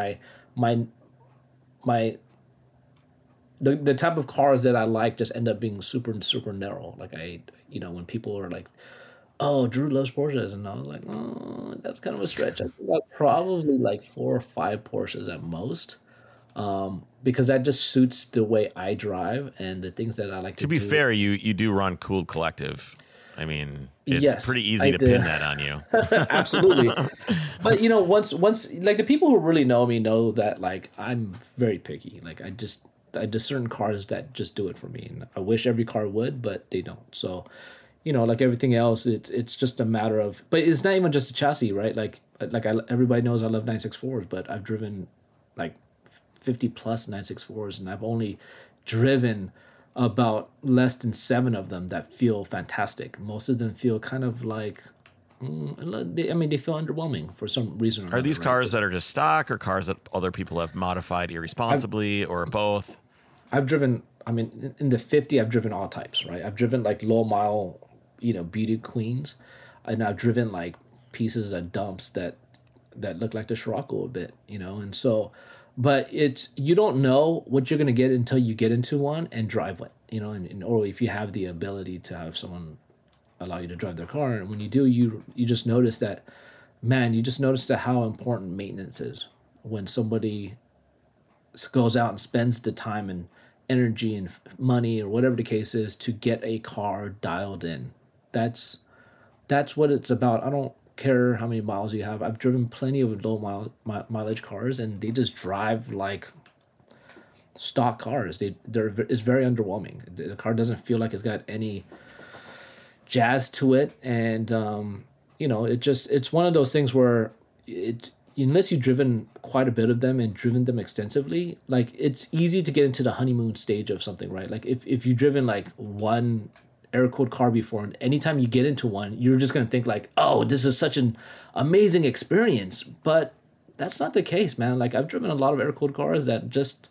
the type of cars that I like just end up being super, super narrow. Like when people are like, oh, Drew loves Porsches, and I was like, oh, that's kind of a stretch. I think I probably like 4 or 5 Porsches at most. Because that just suits the way I drive and the things that I like to do. To be fair, you do run Cooled Collective. I mean, it's yes, pretty easy to pin that on you. Absolutely. But once like the people who really know me know that like I'm very picky. Like I just certain cars that just do it for me, and I wish every car would, but they don't. So, like everything else, it's just a matter of. But it's not even just a chassis, right? Everybody knows I love 964s, but I've driven like 50 plus 964s, and I've only driven about less than 7 of them that feel fantastic. Most of them feel kind of like, they feel underwhelming for some reason. Are these cars that are just stock, or cars that other people have modified irresponsibly, or both? I've driven, in the 50, I've driven all types, right? I've driven like low mile, beauty queens, and I've driven like pieces of dumps that look like the Scirocco a bit, and so. But you don't know what you're going to get until you get into one and drive it, or if you have the ability to have someone allow you to drive their car. And when you do, you just notice that, man, you just notice that how important maintenance is when somebody goes out and spends the time and energy and money or whatever the case is to get a car dialed in. That's what it's about. I don't care how many miles you have. I've driven plenty of low mileage cars, and they just drive like stock cars. It's very underwhelming. The car doesn't feel like it's got any jazz to it, and it's one of those things where unless you've driven quite a bit of them and driven them extensively, like it's easy to get into the honeymoon stage of something, right? Like if you've driven like one air-cooled car before, and anytime you get into one, you're just going to think like, oh, this is such an amazing experience. But that's not the case, man. Like I've driven a lot of air-cooled cars that just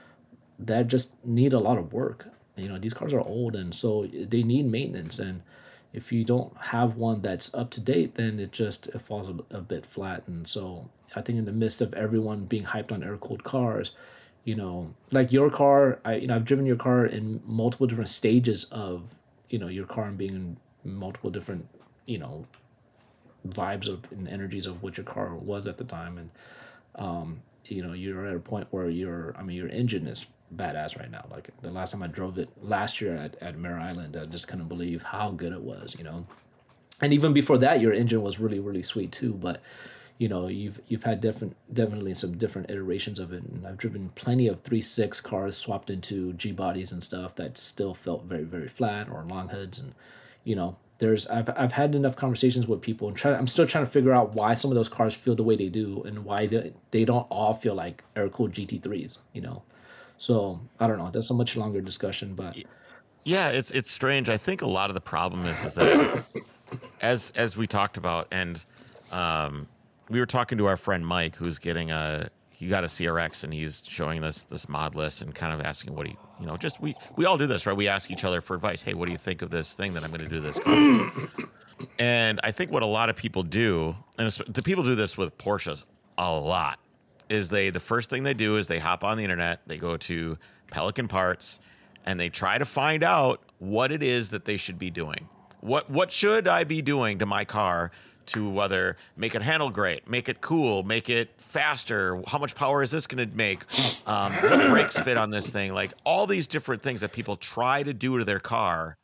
need a lot of work. These cars are old, and so they need maintenance. And if you don't have one that's up to date, then it falls a bit flat. And so I think in the midst of everyone being hyped on air-cooled cars, like your car, I've driven your car in multiple different stages of your car being multiple different, you know, vibes of and energies of what your car was at the time. And you know, you're at a point where your engine is badass right now. Like the last time I drove it last year at Mare Island, I just couldn't believe how good it was, you know. And even before that, your engine was really, really sweet too. But you know, you've had definitely some different iterations of it, and I've driven plenty of 3.6 cars swapped into G bodies and stuff that still felt very, very flat, or long hoods. And you know, I've had enough conversations with people, and I'm still trying to figure out why some of those cars feel the way they do, and why they don't all feel like air-cooled GT3s, you know. So I don't know. That's a much longer discussion, but Yeah, it's strange. I think a lot of the problem is that as we talked about, and we were talking to our friend Mike, who's getting he got a CRX, and he's showing this mod list and kind of asking what you know, just we all do this, right? We ask each other for advice. Hey, what do you think of this thing that I'm going to do this car? And I think what a lot of people do, and the people do this with Porsches a lot, is the first thing they do is they hop on the internet, they go to Pelican Parts, and they try to find out what it is that they should be doing. What should I be doing to my car to whether make it handle great, make it cool, make it faster? How much power is this going to make? What brakes fit on this thing? Like all these different things that people try to do to their car.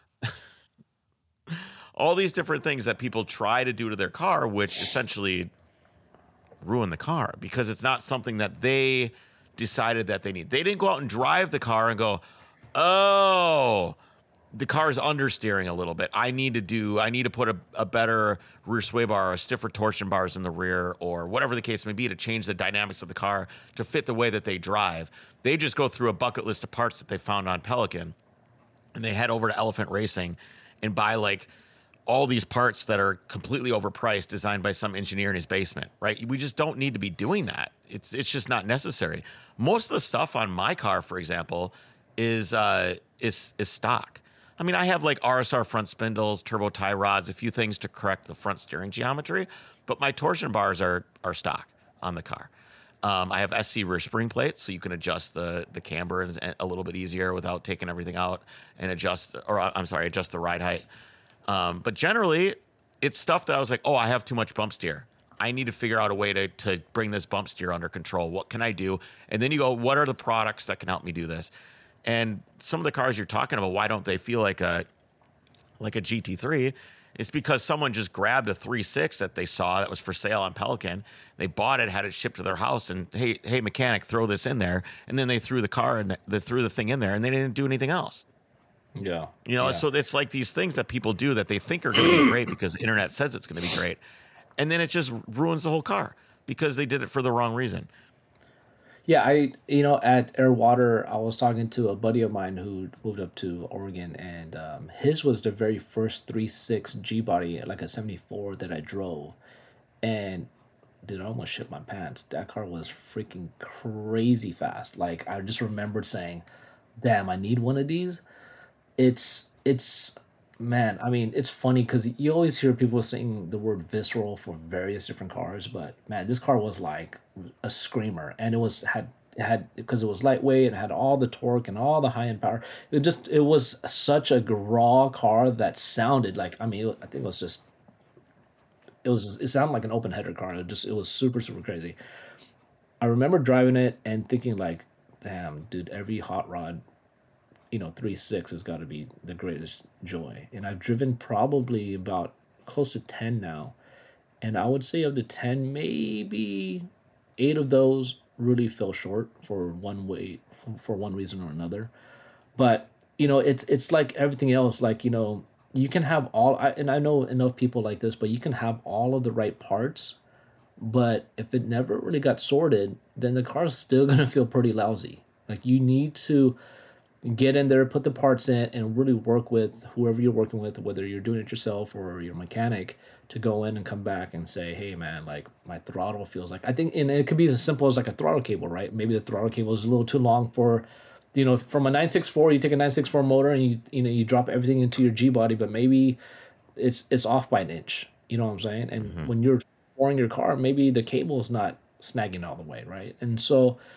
All these different things that people try to do to their car, which essentially ruin the car because it's not something that they decided that they need. They didn't go out and drive the car and go, oh, the car's understeering a little bit. I need to put a better rear sway bar, or stiffer torsion bars in the rear, or whatever the case may be, to change the dynamics of the car to fit the way that they drive. They just go through a bucket list of parts that they found on Pelican, and they head over to Elephant Racing and buy like all these parts that are completely overpriced, designed by some engineer in his basement, right? We just don't need to be doing that. It's just not necessary. Most of the stuff on my car, for example, is stock. I mean, I have like RSR front spindles, turbo tie rods, a few things to correct the front steering geometry, but my torsion bars are stock on the car. I have SC rear spring plates, so you can adjust the camber a little bit easier without taking everything out, and adjust the ride height. But generally, it's stuff that I was like, oh, I have too much bump steer. I need to figure out a way to bring this bump steer under control. What can I do? And then you go, what are the products that can help me do this? And some of the cars you're talking about, why don't they feel like a GT3? It's because someone just grabbed a 3.6 that they saw that was for sale on Pelican. They bought it, had it shipped to their house, and hey, mechanic, throw this in there. And then they threw the thing in there, and they didn't do anything else. yeah, You know, so it's like these things that people do that they think are going to be great because the internet says it's going to be great. And then it just ruins the whole car because they did it for the wrong reason. Yeah, at Airwater, I was talking to a buddy of mine who moved up to Oregon, and his was the very first 3.6 G body, like a 74 that I drove. And dude, I almost shit my pants. That car was freaking crazy fast. Like, I just remembered saying, damn, I need one of these. It's man, I mean, it's funny because you always hear people saying the word visceral for various different cars, but man, this car was like a screamer, and it had because it was lightweight and had all the torque and all the high end power. It was such a raw car that sounded like, I mean, I think it sounded like an open header car. It was super, super crazy. I remember driving it and thinking like, damn, dude, every hot rod 3.6 has got to be the greatest joy. And I've driven probably about close to 10 now. And I would say of the 10, maybe 8 of those really fell short for one reason or another. But, it's like everything else. Like, you can have and I know enough people like this, but you can have all of the right parts. But if it never really got sorted, then the car's still going to feel pretty lousy. Like, you need to get in there, put the parts in, and really work with whoever you're working with, whether you're doing it yourself or your mechanic, to go in and come back and say, hey man, like my throttle feels like, I think, and it could be as simple as like a throttle cable, right? Maybe the throttle cable is a little too long for, from a 964, you take a 964 motor and you drop everything into your G body, but maybe it's off by an inch. You know what I'm saying? And when you're pouring your car, maybe the cable is not snagging all the way, right? And so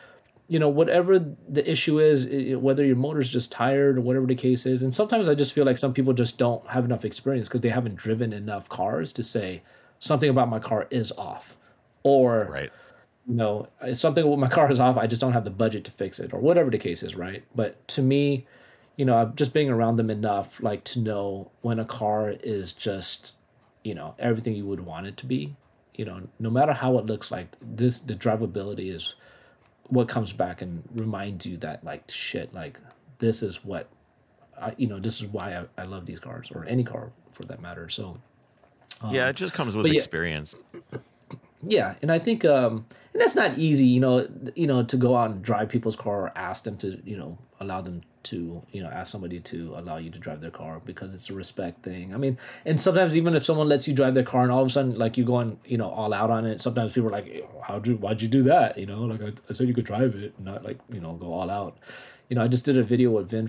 whatever the issue is, whether your motor's just tired or whatever the case is. And sometimes I just feel like some people just don't have enough experience because they haven't driven enough cars to say something about my car is off, or Right. Something with my car is off. I just don't have the budget to fix it, or whatever the case is, right? But to me, I'm just being around them enough, like, to know when a car is just, everything you would want it to be. No matter how it looks like, the drivability is what comes back and reminds you that, like, shit, like, this is what, this is why I love these cars, or any car for that matter. So, yeah, it just comes with experience. Yeah, and I think, and that's not easy, to go out and drive people's car, or ask them to, allow them to, ask somebody to allow you to drive their car, because it's a respect thing. I mean, and sometimes even if someone lets you drive their car and all of a sudden, like, you going, all out on it, sometimes people are like, why'd you do that? Like, I said you could drive it, not like, go all out. I just did a video with Vin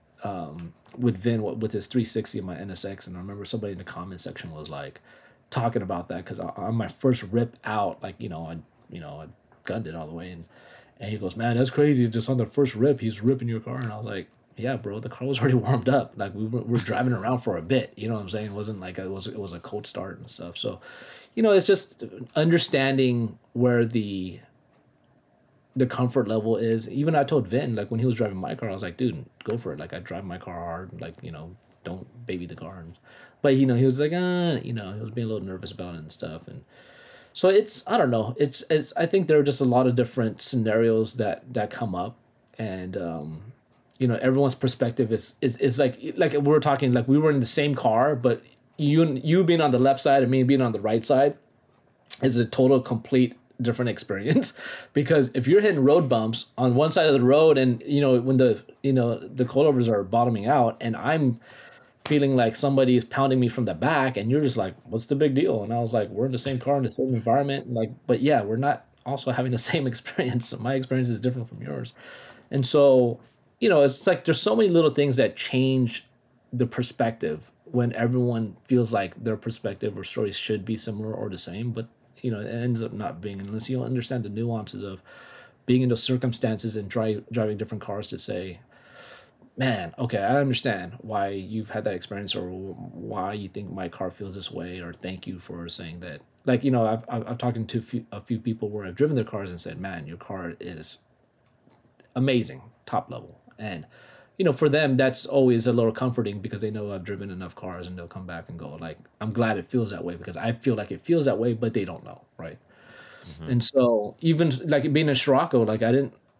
with his 360 in my NSX, and I remember somebody in the comment section was like, talking about that, because on my first rip out, like, I gunned it all the way, and he goes, man, that's crazy, just on the first rip he's ripping your car. And I was like, yeah, bro, the car was already warmed up, like, we were driving around for a bit, you know what I'm saying? It wasn't like it was a cold start and stuff. So it's just understanding where the comfort level is. Even I told Vin, like, when he was driving my car, I was like, dude, go for it, like, I drive my car hard, like, don't baby the car. But he was like, he was being a little nervous about it and stuff. And so I don't know. It's I think there are just a lot of different scenarios that come up, and everyone's perspective is like we were talking, like, we were in the same car, but you being on the left side and me being on the right side is a total complete different experience. Because if you're hitting road bumps on one side of the road, and when the coilovers are bottoming out, and I'm feeling like somebody is pounding me from the back, and you're just like, what's the big deal? And I was like, we're in the same car in the same environment, like, but yeah, we're not also having the same experience. My experience is different from yours. And so, it's like there's so many little things that change the perspective when everyone feels like their perspective or stories should be similar or the same, but it ends up not being, unless you understand the nuances of being in those circumstances and driving different cars to say, man, okay, I understand why you've had that experience, or why you think my car feels this way, or thank you for saying that. Like, I've talked to a few people where I've driven their cars and said, man, your car is amazing, top level. And, for them, that's always a little comforting, because they know I've driven enough cars, and they'll come back and go, like, I'm glad it feels that way, because I feel like it feels that way, but they don't know, right? Mm-hmm. And so even, like, being a Scirocco, like, I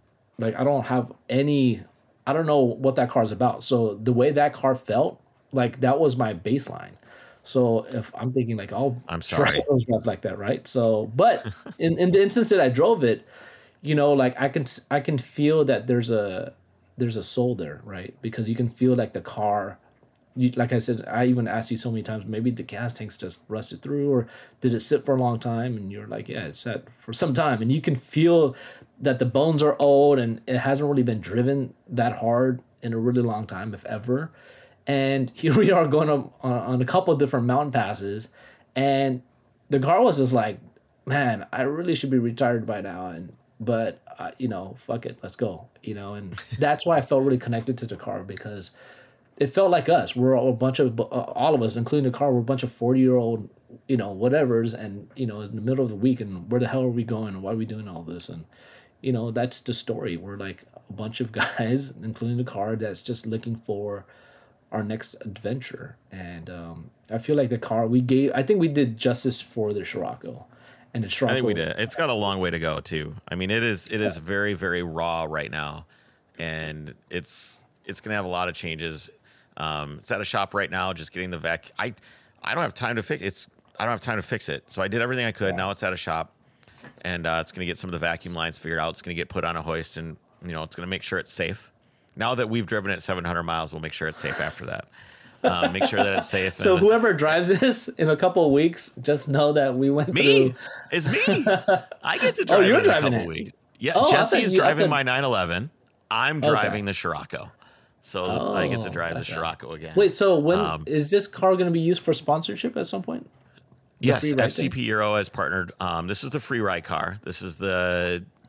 don't know what that car is about. So the way that car felt, like, that was my baseline. So if I'm thinking, like, I'm sorry, like that, right? So, but in the instance that I drove it, like, I can feel that there's a soul there, right? Because you can feel like the car. Like I said, I even asked you so many times, maybe the gas tank's just rusted through, or did it sit for a long time? And you're like, yeah, it sat for some time, and you can feel that the bones are old, and it hasn't really been driven that hard in a really long time, if ever. And here we are going on a couple of different mountain passes, and the car was just like, man, I really should be retired by now, but fuck it, let's go, and that's why I felt really connected to the car, because it felt like us. We're all a bunch of, all of us, including the car, we're a bunch of 40-year-old, whatevers, and, in the middle of the week, and where the hell are we going, and why are we doing all this? And, that's the story. We're like a bunch of guys, including the car, that's just looking for our next adventure. And I feel like the car I think we did justice for the Scirocco. And the Scirocco, I think we did. It's got a long way to go too. I mean, it is very, very raw right now, and it's gonna have a lot of changes. It's at a shop right now, just getting the vac. I don't have time to fix it. I don't have time to fix it. So I did everything I could. Yeah. Now it's at a shop, and it's going to get some of the vacuum lines figured out. It's going to get put on a hoist, and it's going to make sure it's safe. Now that we've driven it 700 miles, we'll make sure it's safe after that. Make sure that it's safe. So whoever drives this in a couple of weeks, just know that we went through. It's me. I get to drive it in a couple of weeks. Yeah, Jesse is driving my 911. I'm driving the Scirocco. So I get to drive the Scirocco again. Wait, so when is this car going to be used for sponsorship at some point? Yes, FCP Euro has partnered. This is the free ride car. This is the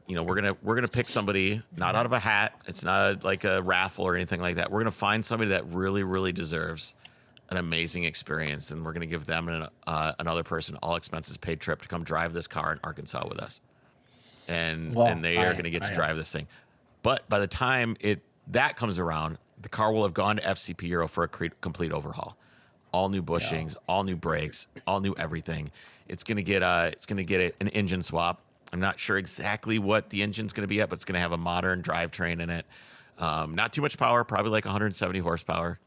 we're gonna pick somebody not out of a hat. It's not like a raffle or anything like that. We're gonna find somebody that really, really deserves an amazing experience, and we're gonna give them another person all expenses paid trip to come drive this car in Arkansas with us, and they are gonna get to drive this thing. But by the time that comes around, the car will have gone to FCP Euro for a complete overhaul. All new bushings, all new brakes, all new everything. It's gonna get an engine swap. I'm not sure exactly what the engine's gonna be at, but it's gonna have a modern drivetrain in it. Not too much power, probably like 170 horsepower.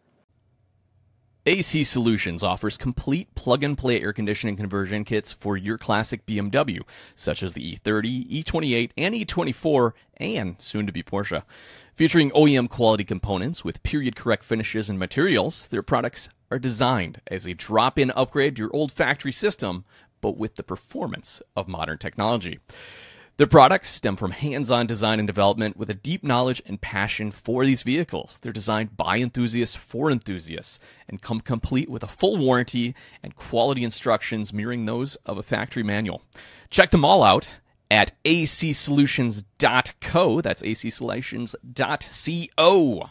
AC Solutions offers complete plug-and-play air conditioning conversion kits for your classic BMW, such as the E30, E28, and E24, and soon-to-be Porsche. Featuring OEM-quality components with period-correct finishes and materials, their products are designed as a drop-in upgrade to your old factory system, but with the performance of modern technology. Their products stem from hands-on design and development with a deep knowledge and passion for these vehicles. They're designed by enthusiasts for enthusiasts and come complete with a full warranty and quality instructions mirroring those of a factory manual. Check them all out at acsolutions.co. That's acsolutions.co.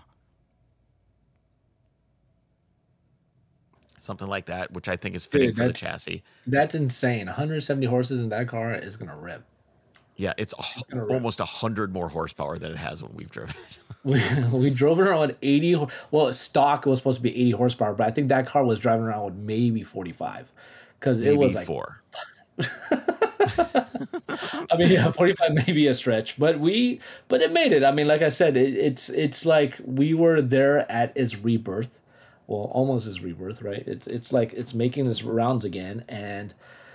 Something like that, which I think is fitting for the chassis. That's insane. 170 horses in that car is going to rip. Yeah, it's almost 100 more horsepower than it has when we've driven it. We drove it around 80. Well, stock was supposed to be 80 horsepower, but I think that car was driving around with maybe 45. Because it was like 4. I mean, yeah, 45 may be a stretch, but it made it. I mean, like I said, it's like we were there at its rebirth. Well, almost its rebirth, right? It's like it's making its rounds again, and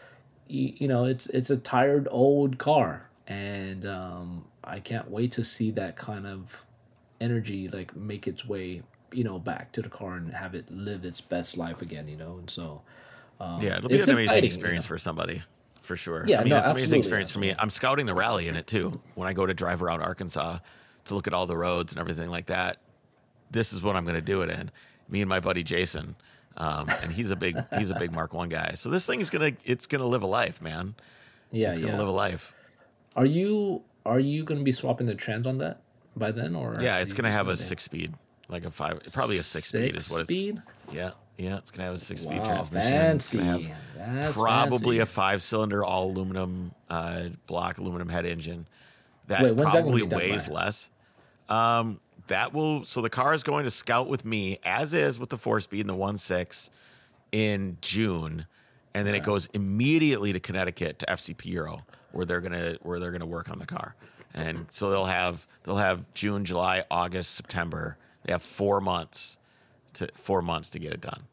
it's a tired old car. And I can't wait to see that kind of energy like make its way, back to the car and have it live its best life again, And so, it'll be an amazing experience for somebody, for sure. Yeah, it's an amazing experience for me. I'm scouting the rally in it too. When I go to drive around Arkansas to look at all the roads and everything like that, this is what I'm going to do it in. Me and my buddy Jason, and he's a big Mark I guy. So this thing is gonna live a life, man. Yeah, it's gonna live a life. Are you going to be swapping the trans on that by then, or yeah, it's going to have a 6-speed, like a 5, probably a 6-speed is what speed. Yeah, it's going to have a 6-speed transmission. Fancy. It's gonna have probably a 5-cylinder all aluminum block aluminum head engine that probably weighs less. So the car is going to scout with me as is with the 4-speed and the 1.6 in June, and then it goes immediately to Connecticut to FCP Euro, where they're gonna work on the car. And so they'll have June, July, August, September. They have 4 months to get it done.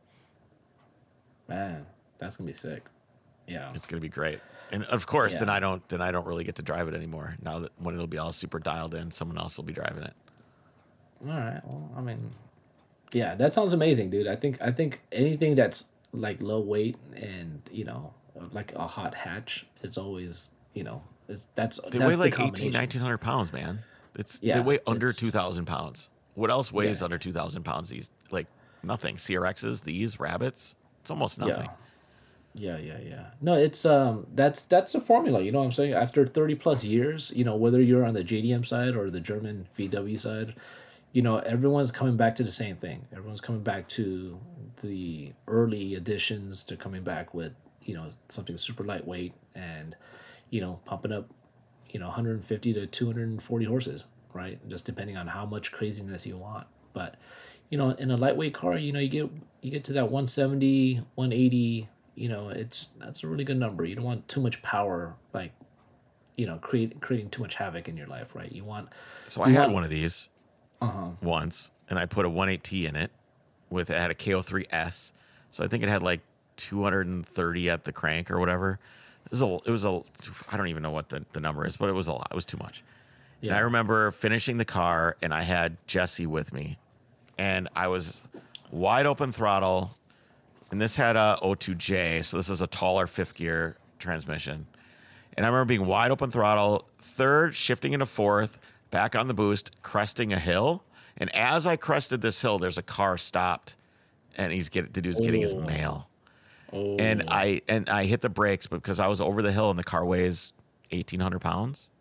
Man, that's gonna be sick. Yeah, it's gonna be great. And of course, then I don't really get to drive it anymore. Now that when it'll be all super dialed in, someone else will be driving it. All right. Well, I mean, yeah, that sounds amazing, dude. I think anything that's like low weight and like a hot hatch is always that's weigh like 1,900 pounds, man. They weigh under 2,000 pounds. What else weighs under 2,000 pounds? These like nothing. CRXs, these Rabbits, it's almost nothing. Yeah. No, it's that's the formula. You know what I'm saying? After 30 plus years, whether you're on the JDM side or the German VW side, everyone's coming back to the same thing. Everyone's coming back to the early editions. They're coming back with something super lightweight and pumping up 150 to 240 horses, right? Just depending on how much craziness you want. But in a lightweight car, you get to that 170, 180. That's a really good number. You don't want too much power, like creating too much havoc in your life, right? I had one of these once, and I put a 1.8T in it. It had a KO3S, so I think it had like 230 at the crank or whatever. It was a I don't even know what the number is, but it was a lot. It was too much. Yeah. And I remember finishing the car, and I had Jesse with me, and I was wide open throttle, and this had a O2J, so this is a taller 5th gear transmission. And I remember being wide open throttle, 3rd, shifting into 4th, back on the boost, cresting a hill. And as I crested this hill, there's a car stopped, and the dude's getting his mail. Oh. And I hit the brakes, but because I was over the hill and the car weighs 1,800 pounds,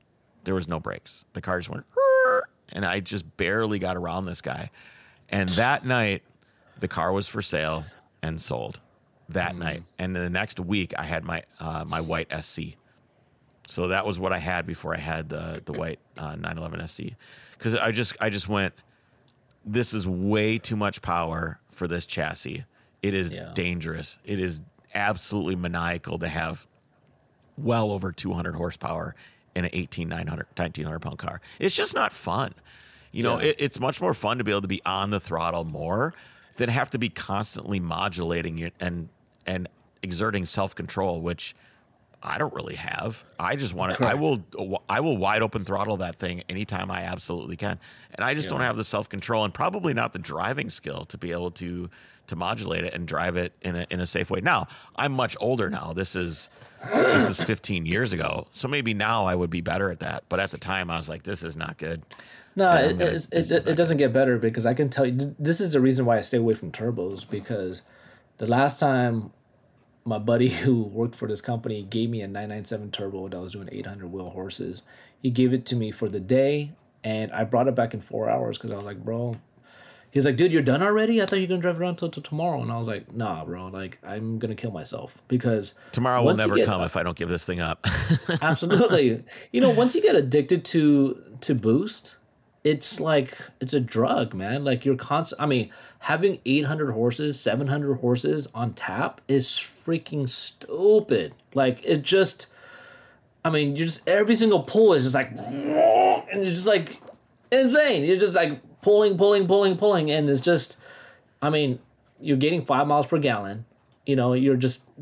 There was no brakes. The car just went, and I just barely got around this guy. And that night, the car was for sale and sold that night. And the next week, I had my my white SC. So that was what I had before I had the white 911 SC. Because I just went, this is way too much power for this chassis. It is dangerous. It is absolutely maniacal to have well over 200 horsepower in an 1,900 pound car. It's just not fun. You know, it's much more fun to be able to be on the throttle more than have to be constantly modulating and exerting self-control, which I don't really have. I just want to, I will wide open throttle that thing anytime I absolutely can. And I just don't have the self-control and probably not the driving skill to be able to modulate it and drive it in a safe way. Now, I'm much older now. This is 15 years ago. So maybe now I would be better at that. But at the time I was like, this is not good. No, it doesn't get better, because I can tell you, this is the reason why I stay away from turbos, because the last time my buddy who worked for this company gave me a 997 turbo that was doing 800 wheel horses. He gave it to me for the day, and I brought it back in 4 hours because I was like, bro. He's like, dude, you're done already? I thought you were going to drive around till tomorrow. And I was like, nah, bro. Like, I'm going to kill myself, because tomorrow will never come if I don't give this thing up. Absolutely. You know, once you get addicted to boost, it's like, it's a drug, man. Like, you're constant. I mean, having 800 horses, 700 horses on tap is freaking stupid. Like, it just, I mean, you just, every single pull is just like, and it's just like insane. You're just like pulling. And it's just, I mean, you're getting 5 miles per gallon. You know, you're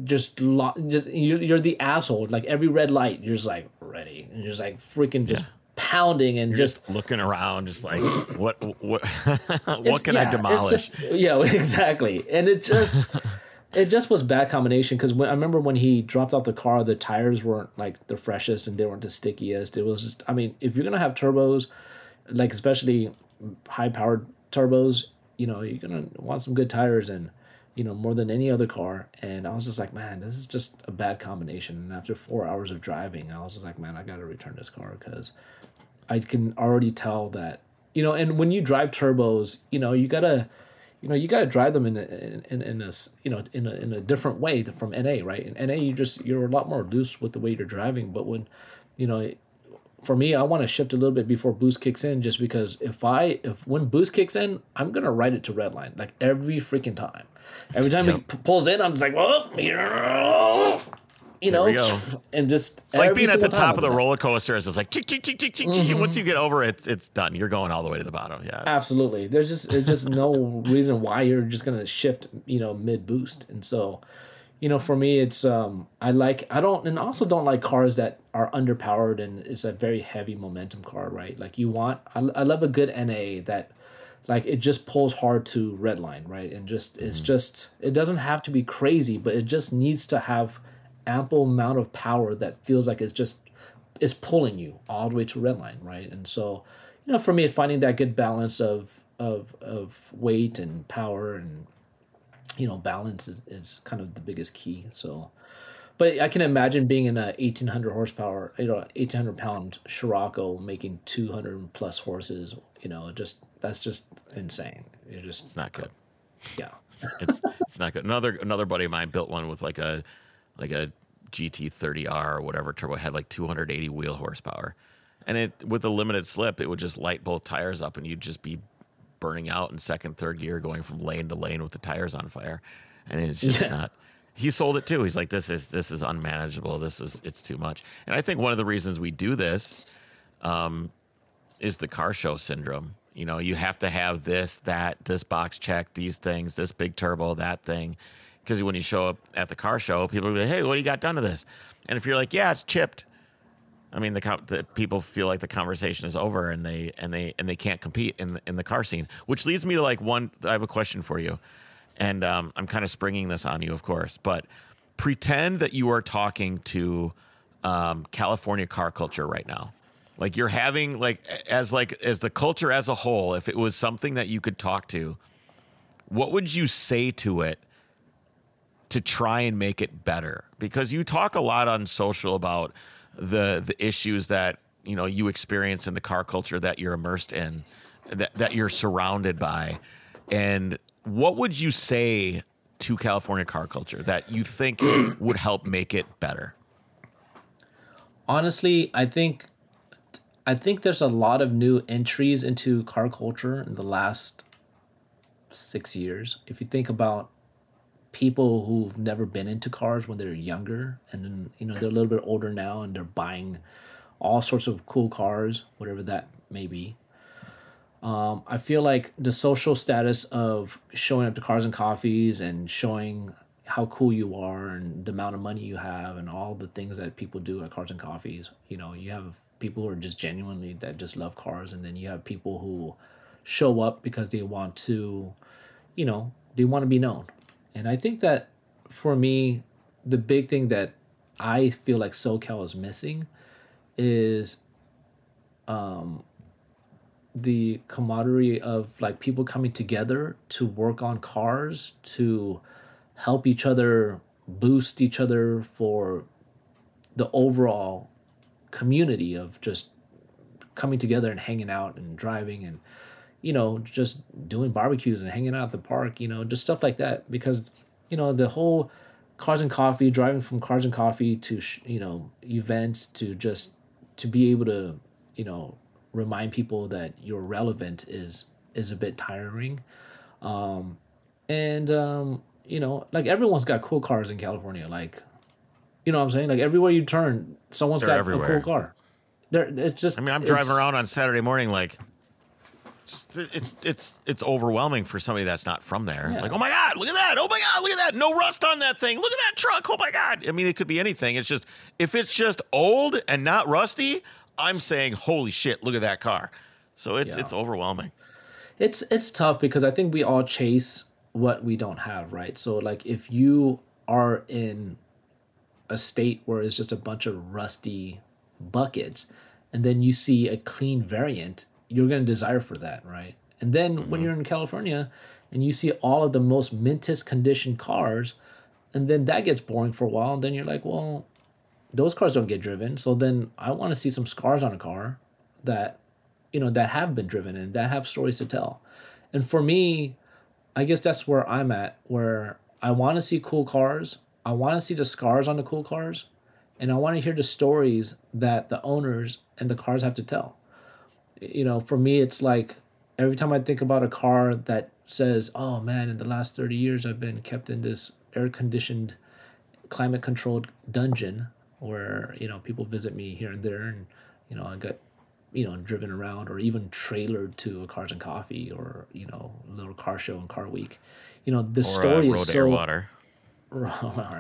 you're the asshole. Like, every red light, you're just like ready. And you're just like freaking just pounding and just looking around, just like what can I demolish? Exactly. And it just was bad combination, because I remember when he dropped off the car, the tires weren't like the freshest and they weren't the stickiest. It was just, I mean, if you're gonna have turbos, like especially high powered turbos, you know, you're gonna want some good tires, and you know, more than any other car. And I was just like, man, this is just a bad combination. And after 4 hours of driving, I was just like, man, I got to return this car, because I can already tell that, you know, and when you drive turbos, you know, you gotta drive them in a different way from NA, right? In NA, you're a lot more loose with the way you're driving. But when, you know, for me, I want to shift a little bit before boost kicks in, just because when boost kicks in, I'm gonna ride it to redline, like every freaking time. Every time it pulls in, I'm just like, well, you know, and just it's like being at the top of the roller coaster. It's like tick, tick, tick, tick, tick, tick. Once you get over it, it's done. You're going all the way to the bottom. Yeah, absolutely. There's just no reason why you're just gonna shift, you know, mid boost. And so, you know, for me, it's I also don't like cars that are underpowered and it's a very heavy momentum car, right? Like I love a good NA that, like, it just pulls hard to redline, right? And just it doesn't have to be crazy, but it just needs to have ample amount of power that feels like it's pulling you all the way to redline, right? And so, you know, for me, finding that good balance of weight and power and, you know, balance is kind of the biggest key. So, but I can imagine being in a 1,800 horsepower, you know, 1,800 pound Scirocco making 200 plus horses. You know, that's just insane. It's not good. Yeah, it's not good. Another buddy of mine built one with like a GT30R or whatever turbo, had like 280 wheel horsepower, and it, with a limited slip, it would just light both tires up, and you'd just be burning out in second, third gear, going from lane to lane with the tires on fire, and it's just not. He sold it too. He's like, this is unmanageable. It's too much. And I think one of the reasons we do this is the car show syndrome. You know, you have to have this box check, these things, this big turbo, that thing. Because when you show up at the car show, people will be like, hey, what do you got done to this? And if you're like, yeah, it's chipped, I mean, the people feel like the conversation is over, and they can't compete in the car scene. Which leads me to like I have a question for you, and I'm kind of springing this on you, of course, but pretend that you are talking to California car culture right now. Like, you're having as the culture as a whole, if it was something that you could talk to, what would you say to it to try and make it better? Because you talk a lot on social about the issues that you experience in the car culture that you're immersed in, that you're surrounded by, and what would you say to California car culture that you think would help make it better? Honestly, I think there's a lot of new entries into car culture in the last 6 years. If you think about people who've never been into cars when they're younger, and then they're a little bit older now and they're buying all sorts of cool cars, whatever that may be. I feel like the social status of showing up to Cars and Coffees and showing how cool you are and the amount of money you have and all the things that people do at Cars and Coffees. You have people who are just genuinely that just love cars, and then you have people who show up because they want to, they want to be known. And I think that for me, the big thing that I feel like SoCal is missing is the camaraderie of like people coming together to work on cars, to help each other, boost each other for the overall community of just coming together and hanging out and driving and just doing barbecues and hanging out at the park, just stuff like that. Because the whole Cars and Coffee, driving from Cars and Coffee to events, to just to be able to remind people that you're relevant is a bit tiring. Like everyone's got cool cars in California. Like, what I'm saying? Like everywhere you turn, someone's They're got everywhere. a cool car. It's just. I mean, I'm driving around on Saturday morning, like, it's overwhelming for somebody that's not from there. Yeah. Like, oh my God, look at that! Oh my God, look at that! No rust on that thing. Look at that truck! Oh my God! I mean, it could be anything. It's just, if it's just old and not rusty, I'm saying, holy shit, look at that car. So it's overwhelming. It's tough because I think we all chase what we don't have, right? So like if you are in a state where it's just a bunch of rusty buckets, and then you see a clean variant, you're going to desire for that, right? And then when you're in California and you see all of the most mintest conditioned cars, and then that gets boring for a while, and then you're like, well, those cars don't get driven. So then I want to see some scars on a car that, that have been driven and that have stories to tell. And for me, I guess that's where I'm at, where I want to see cool cars. I want to see the scars on the cool cars. And I want to hear the stories that the owners and the cars have to tell. For me, it's like every time I think about a car that says, oh man, in the last 30 years, I've been kept in this air-conditioned, climate-controlled dungeon where, people visit me here and there, and, I got, driven around or even trailered to a Cars and Coffee or, a little car show and car week. The story is so... Water. Or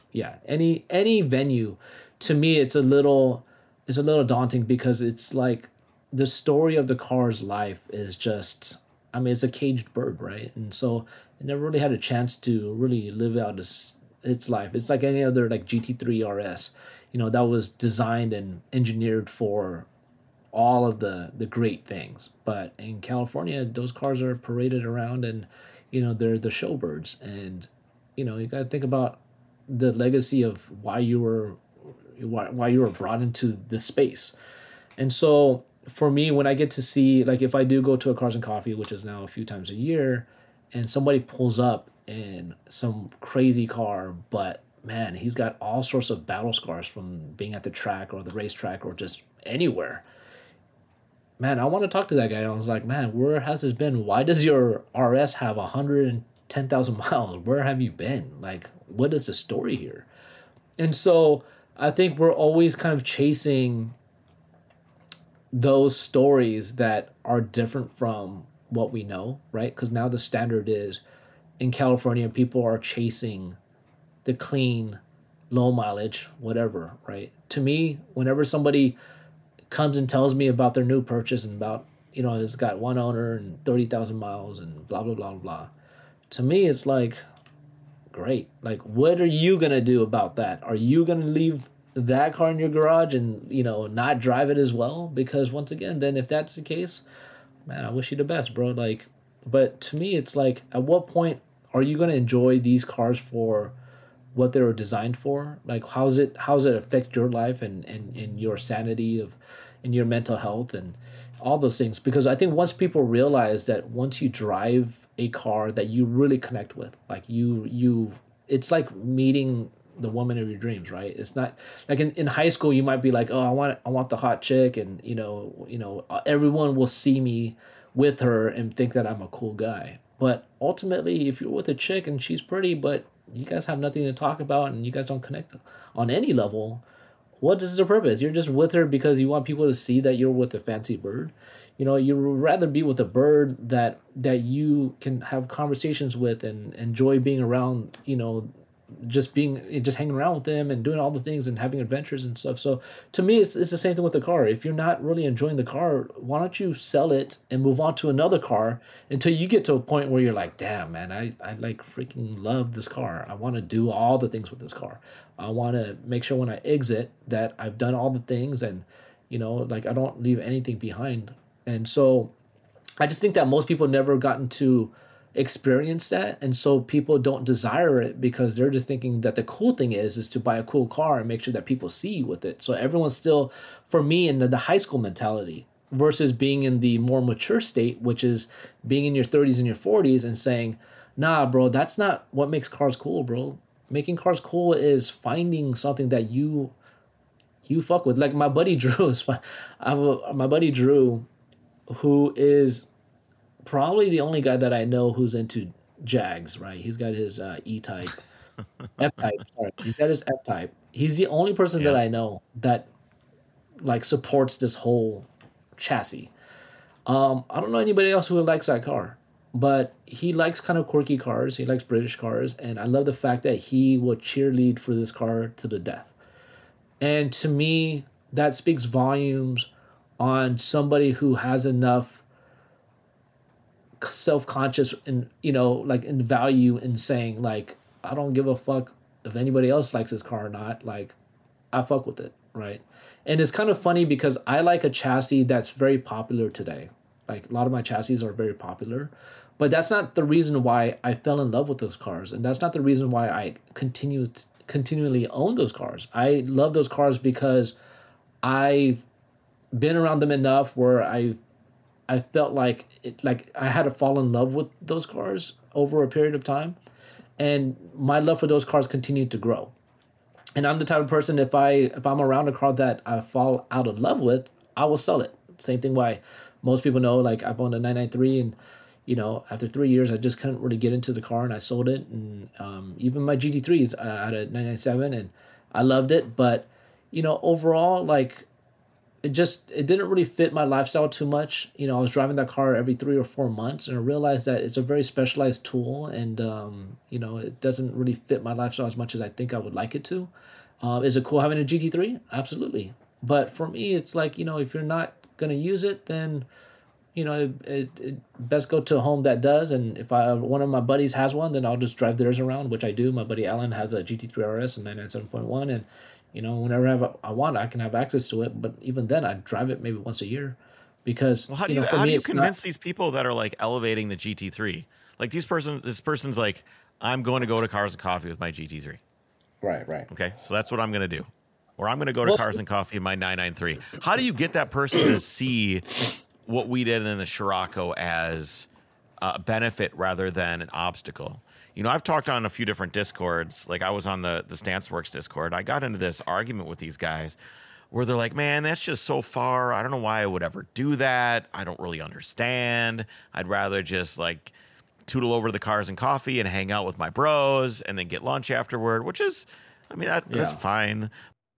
any venue. To me, it's a little daunting because it's like the story of the car's life is just, I mean, it's a caged bird, right? And so it never really had a chance to really live out its life. It's like any other like GT3 RS, that was designed and engineered for all of the great things. But in California, those cars are paraded around and, they're the showbirds. And, you got to think about the legacy of why you were brought into this space. And so for me, when I get to see, like if I do go to a Cars and Coffee, which is now a few times a year, and somebody pulls up in some crazy car, but man, he's got all sorts of battle scars from being at the track or the racetrack or just anywhere. Man, I want to talk to that guy. And I was like, man, where has this been? Why does your RS have 110,000 miles? Where have you been? Like, what is the story here? And so I think we're always kind of chasing those stories that are different from what we know, right? Because now the standard is in California, people are chasing the clean, low mileage, whatever, right? To me, whenever somebody comes and tells me about their new purchase and about, it's got one owner and 30,000 miles and blah, blah, blah, blah. To me, it's like, great. Like, what are you going to do about that? Are you going to leave that car in your garage and, not drive it as well? Because once again, then if that's the case, man, I wish you the best, bro. Like, but to me, it's like, at what point are you going to enjoy these cars for what they were designed for? Like, how's it affect your life and your sanity of, and your mental health and all those things. Because I think once people realize that once you drive a car that you really connect with, like it's like meeting the woman of your dreams, right? It's not like in high school you might be like, oh, I want the hot chick, and everyone will see me with her and think that I'm a cool guy. But ultimately, if you're with a chick and she's pretty, but you guys have nothing to talk about and you guys don't connect on any level, what is the purpose? You're just with her because you want people to see that you're with a fancy bird. You would rather be with a bird that you can have conversations with and enjoy being around, just hanging around with them and doing all the things and having adventures and stuff. So to me, it's the same thing with the car. If you're not really enjoying the car, why don't you sell it and move on to another car until you get to a point where you're like, damn, man, I like freaking love this car. I want to do all the things with this car. I want to make sure when I exit that I've done all the things, and like I don't leave anything behind. And so I just think that most people never gotten to experience that, and so people don't desire it because they're just thinking that the cool thing is to buy a cool car and make sure that people see you with it. So everyone's still, for me, in the high school mentality versus being in the more mature state, which is being in your 30s and your 40s and saying, nah, bro, that's not what makes cars cool, bro. Making cars cool is finding something that you fuck with. Like my buddy Drew is fine. My buddy Drew, who is probably the only guy that I know who's into Jags, right? He's got his E-Type, F-Type. Sorry, he's got his F-Type. He's the only person that I know that like supports this whole chassis. I don't know anybody else who likes that car, but he likes kind of quirky cars. He likes British cars, and I love the fact that he will cheerlead for this car to the death. And to me, that speaks volumes on somebody who has enough self-conscious and like in value in saying like, I don't give a fuck if anybody else likes this car or not, like I fuck with it, right? And it's kind of funny because I like a chassis that's very popular today. Like a lot of my chassis are very popular, but that's not the reason why I fell in love with those cars, and that's not the reason why I continually own those cars. I love those cars because I've been around them enough where I felt like I had to fall in love with those cars over a period of time, and my love for those cars continued to grow. And I'm the type of person, if I'm around a car that I fall out of love with, I will sell it. Same thing why most people know, like I've owned a 993, and after 3 years I just couldn't really get into the car and I sold it. And even my GT3s, I had a 997 and I loved it, but overall, like it didn't really fit my lifestyle too much. I was driving that car every 3 or 4 months, and I realized that it's a very specialized tool, and it doesn't really fit my lifestyle as much as I think I would like it to. Is it cool having a GT3? Absolutely. But for me, it's like, if you're not going to use it, then it best go to a home that does. And if one of my buddies has one, then I'll just drive theirs around, which I do. My buddy Alan has a GT3 RS and 997.1, and whenever I want, I can have access to it. But even then, I drive it maybe once a year, because how do you convince these people that are like elevating the GT3? Like this person's like, I'm going to go to Cars and Coffee with my GT3. Right. Okay, so that's what I'm going to do. Or I'm going to go to Cars and Coffee in my 993. How do you get that person to see what we did in the Scirocco as a benefit rather than an obstacle? I've talked on a few different Discords. Like I was on the StanceWorks Discord. I got into this argument with these guys where they're like, man, that's just so far. I don't know why I would ever do that. I don't really understand. I'd rather just like tootle over to the Cars and Coffee and hang out with my bros and then get lunch afterward, which is, that's fine.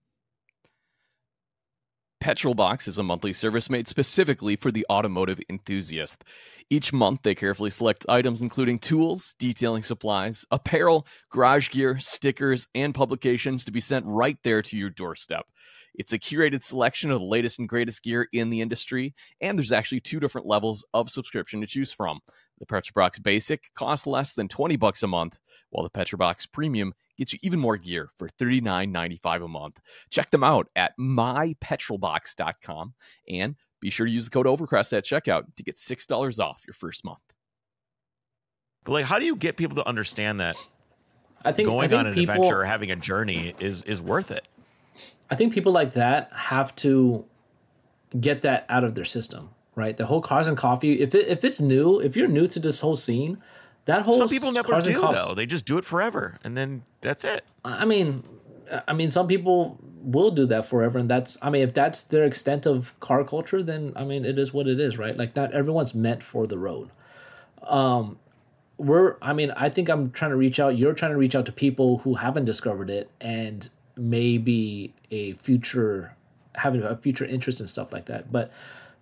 PetrolBox is a monthly service made specifically for the automotive enthusiast. Each month, they carefully select items including tools, detailing supplies, apparel, garage gear, stickers, and publications to be sent right there to your doorstep. It's a curated selection of the latest and greatest gear in the industry, and there's actually 2 different levels of subscription to choose from. The PetrolBox Basic costs less than $20 a month, while the PetrolBox Premium gets you even more gear for $39.95 a month. Check them out at mypetrolbox.com, and be sure to use the code Overcrest at checkout to get $6 off your first month. But like, how do you get people to understand that I think on an adventure or having a journey is worth it? I think people like that have to get that out of their system, right? The whole cars and coffee. If it's new, if you're new to this whole scene, that whole Some people never cars and do coffee. though. They just do it forever, and then that's it. I mean, some people will do that forever, and that's. I mean, if that's their extent of car culture, then I mean, it is what it is, right? Like not everyone's meant for the road. I think I'm trying to reach out. You're trying to reach out to people who haven't discovered it, and maybe having a future interest in stuff like that. But,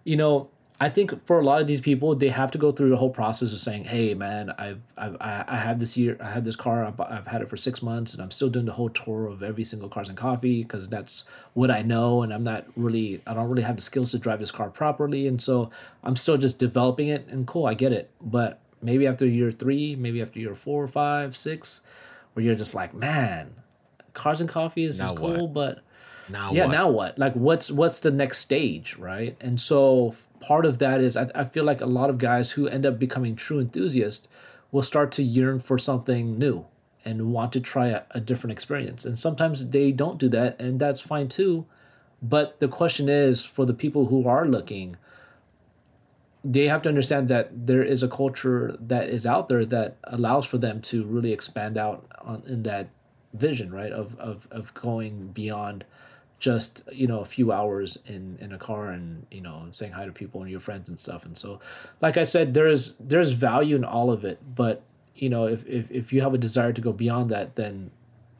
I think for a lot of these people, they have to go through the whole process of saying, "Hey, man, I have this car. I've had it for 6 months, and I'm still doing the whole tour of every single Cars and Coffee because that's what I know, and I don't really have the skills to drive this car properly, and so I'm still just developing it. And cool, I get it, but maybe after year 3, maybe after year 4, 5, 6, where you're just like, man, Cars and Coffee is cool, but now what? Like, what's the next stage, right? And so part of that is I feel like a lot of guys who end up becoming true enthusiasts will start to yearn for something new and want to try a different experience. And sometimes they don't do that, and that's fine too. But the question is, for the people who are looking, they have to understand that there is a culture that is out there that allows for them to really expand out in that vision, right? Of going beyond just, a few hours in a car and, saying hi to people and your friends and stuff. And so, like I said, there's value in all of it. But, if you have a desire to go beyond that, then,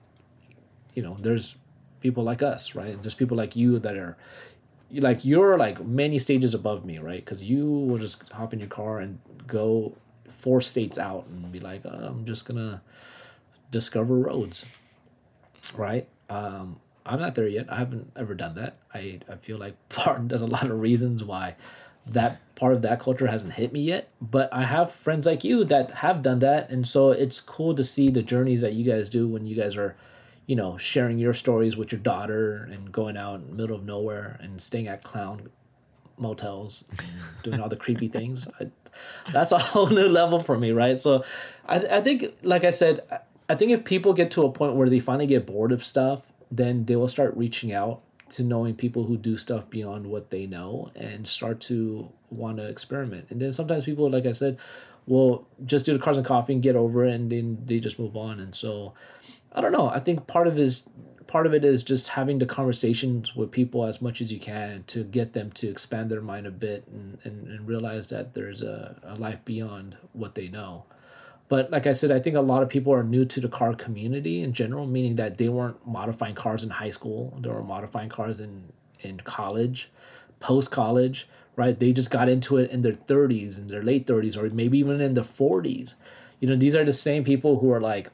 there's people like us, right? And there's people like you that are, like, you're like many stages above me, right? Because you will just hop in your car and go 4 states out and be like, I'm just gonna discover roads, right? I'm not there yet. I haven't ever done that. I feel like there's a lot of reasons why that part of that culture hasn't hit me yet. But I have friends like you that have done that, and so it's cool to see the journeys that you guys do when you guys are, sharing your stories with your daughter and going out in the middle of nowhere and staying at clown motels and doing all the creepy things. That's a whole new level for me, right? So I think, like I said, I think if people get to a point where they finally get bored of stuff, then they will start reaching out to knowing people who do stuff beyond what they know and start to want to experiment. And then sometimes people, like I said, will just do the Cars and Coffee and get over it, and then they just move on. And so I don't know. I think part of it is just having the conversations with people as much as you can to get them to expand their mind a bit and realize that there's a life beyond what they know. But like I said, I think a lot of people are new to the car community in general, meaning that they weren't modifying cars in high school. They were modifying cars in college, post-college, right? They just got into it in their 30s, in their late 30s, or maybe even in their 40s. These are the same people who are like,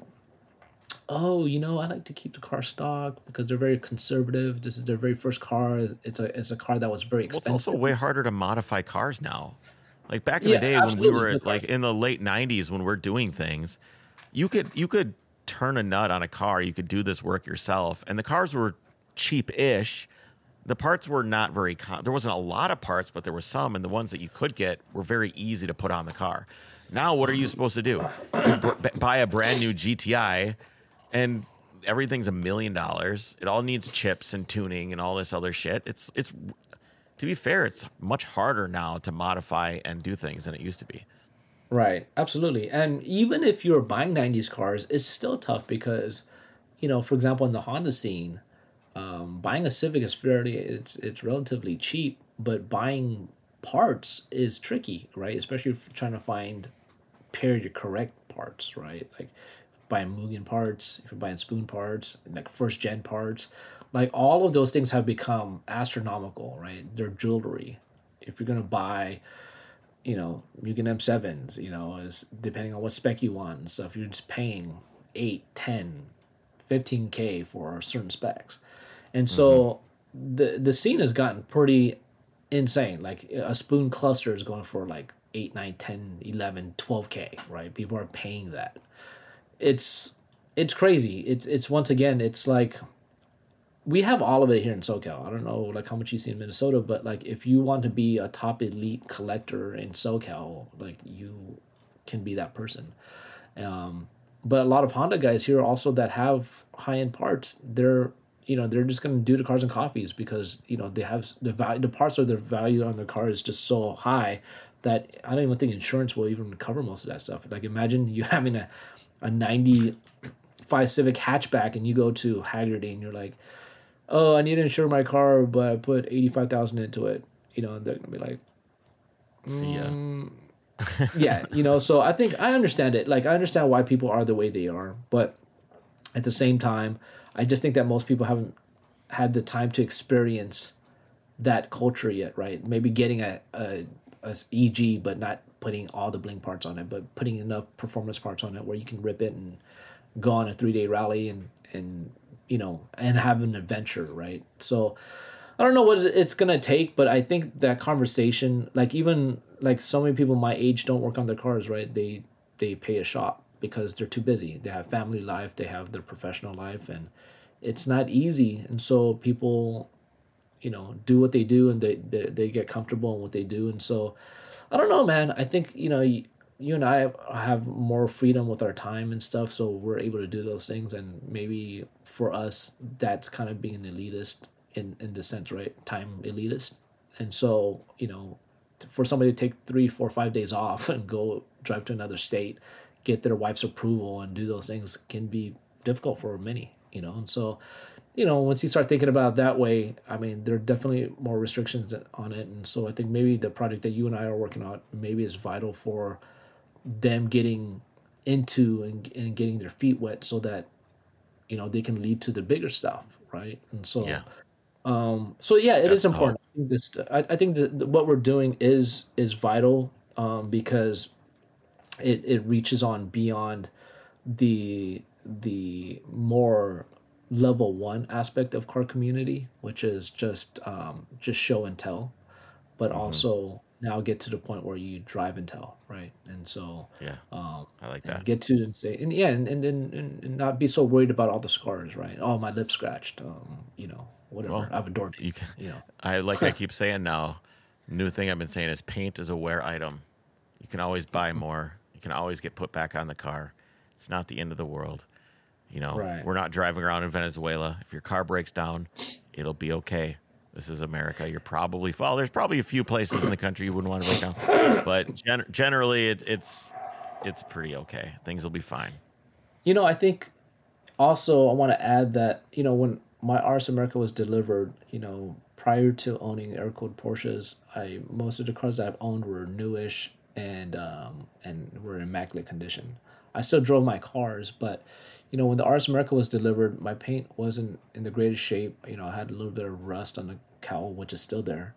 oh, I like to keep the car stock because they're very conservative. This is their very first car. It's a car that was very expensive. Well, it's also way harder to modify cars now. Like back in the day when we were like in the late 90s when we're doing things, you could turn a nut on a car. You could do this work yourself. And the cars were cheap-ish. The parts were not very there wasn't a lot of parts, but there were some. And the ones that you could get were very easy to put on the car. Now, what are you supposed to do? Buy a brand new GTI and everything's $1 million. It all needs chips and tuning and all this other shit. It's to be fair, it's much harder now to modify and do things than it used to be. Right, absolutely. And even if you're buying 90s cars, it's still tough because, for example, in the Honda scene, buying a Civic is it's relatively cheap, but buying parts is tricky, right? Especially if you're trying to pair your correct parts, right? Like buying Mugen parts, if you're buying Spoon parts, like first gen parts. Like all of those things have become astronomical, right? They're jewelry. If you're gonna buy, Mugen M7s, is depending on what spec you want and stuff, you're just paying 8, 10, 15K for certain specs. And so the scene has gotten pretty insane. Like a Spoon cluster is going for like 8, 9, 10, 11, 12K, right? People are paying that. It's crazy. It's once again, it's like we have all of it here in SoCal. I don't know like how much you see in Minnesota, but like if you want to be a top elite collector in SoCal, like you can be that person. But a lot of Honda guys here also that have high end parts, they're they're just going to do the cars and coffees because they have the value, the parts of their value on their car is just so high that I don't even think insurance will even cover most of that stuff. Like imagine you having a 95 Civic hatchback and you go to Haggerty and you're like, oh, I need to insure my car, but I put 85,000 into it. And they're gonna be like, See ya. yeah. So I think I understand it. Like I understand why people are the way they are, but at the same time, I just think that most people haven't had the time to experience that culture yet, right? Maybe getting a EG, but not putting all the bling parts on it, but putting enough performance parts on it where you can rip it and go on a 3-day rally and have an adventure, right? So I don't know what it's gonna take, but I think that conversation, like even like so many people my age don't work on their cars, right? They pay a shop because they're too busy. They have family life, they have their professional life, and it's not easy. And so people, do what they do, and they get comfortable in what they do. And so I don't know, man. I think you and I have more freedom with our time and stuff, so we're able to do those things. And maybe for us, that's kind of being an elitist in the sense, right? Time elitist. And so, for somebody to take 3, 4, 5 days off and go drive to another state, get their wife's approval and do those things can be difficult for many, And so, once you start thinking about it that way, I mean, there are definitely more restrictions on it. And so I think maybe the project that you and I are working on maybe is vital for them getting into and getting their feet wet so that, they can lead to the bigger stuff. Right. And so, Yeah. It is important. I think what we're doing is vital because it reaches on beyond the more level 1 aspect of car community, which is just show and tell, but also now get to the point where you drive and tell, right? And so Yeah. I like that. get to and say and not be so worried about all the scars, right? Oh, my lip scratched, whatever. Well, I have a door, You can, I keep saying now, new thing I've been saying is paint is a wear item. You can always buy more. You can always get put back on the car. It's not the end of the world. Right. We're not driving around in Venezuela. If your car breaks down, it'll be okay. This is America. There's probably a few places in the country you wouldn't want to break down, but generally it's pretty okay. Things will be fine. I think also I want to add that, when my RS America was delivered, prior to owning air-cooled Porsches, most of the cars that I've owned were newish and were in immaculate condition. I still drove my cars, but when the RS America was delivered, my paint wasn't in the greatest shape. I had a little bit of rust on the cowl, which is still there.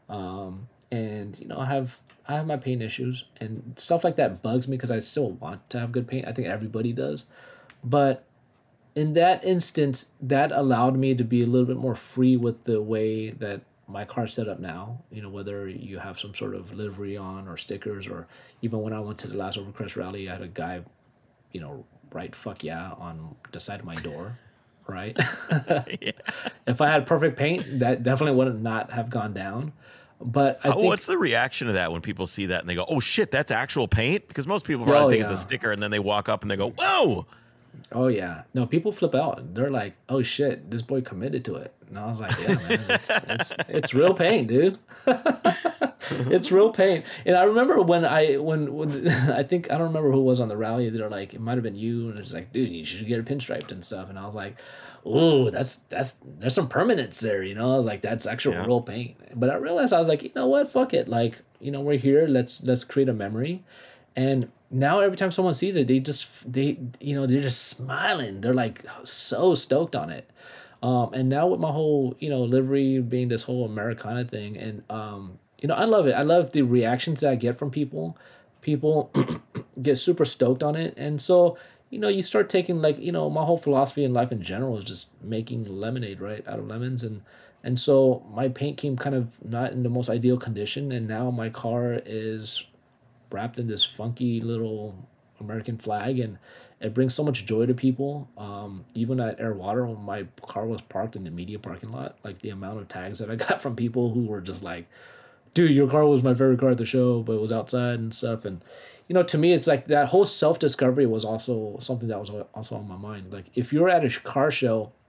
And I have my paint issues and stuff like that bugs me because I still want to have good paint. I think everybody does, but in that instance, that allowed me to be a little bit more free with the way that my car's set up now. Whether you have some sort of livery on or stickers, or even when I went to the last Overcrest rally, I had a guy, write "fuck yeah" on the side of my door, right? Yeah. If I had perfect paint, that definitely would not have gone down. But I think What's the reaction to that when people see that and they go, "Oh shit, that's actual paint"? Because most people probably think it's a sticker, and then they walk up and they go, "Whoa!" Oh yeah, no, people flip out. They're like, "Oh shit, this boy committed to it." And I was like, "Yeah, man, it's real paint, dude. It's real paint." And I remember when I think I don't remember who was on the rally. They're like, it might have been you, and it's like, "Dude, you should get it pinstriped and stuff." And I was like, "Oh, that's there's some permanence there." I was like, "That's actual real paint." But I realized I was like, you know what? Fuck it. Like, we're here. Let's create a memory. And now every time someone sees it, they're just smiling. They're like so stoked on it. And now with my whole, livery being this whole Americana thing, and I love it. I love the reactions that I get from people. People get super stoked on it, and so you start taking my whole philosophy in life in general is just making lemonade, right, out of lemons, and so my paint came kind of not in the most ideal condition, and now my car is wrapped in this funky little American flag, and it brings so much joy to people. Even at Airwater, when my car was parked in the media parking lot, like the amount of tags that I got from people who were just like, "Dude, your car was my favorite car at the show, but it was outside and stuff." And to me, it's like that whole self-discovery was also something that was also on my mind. Like, if you're at a car show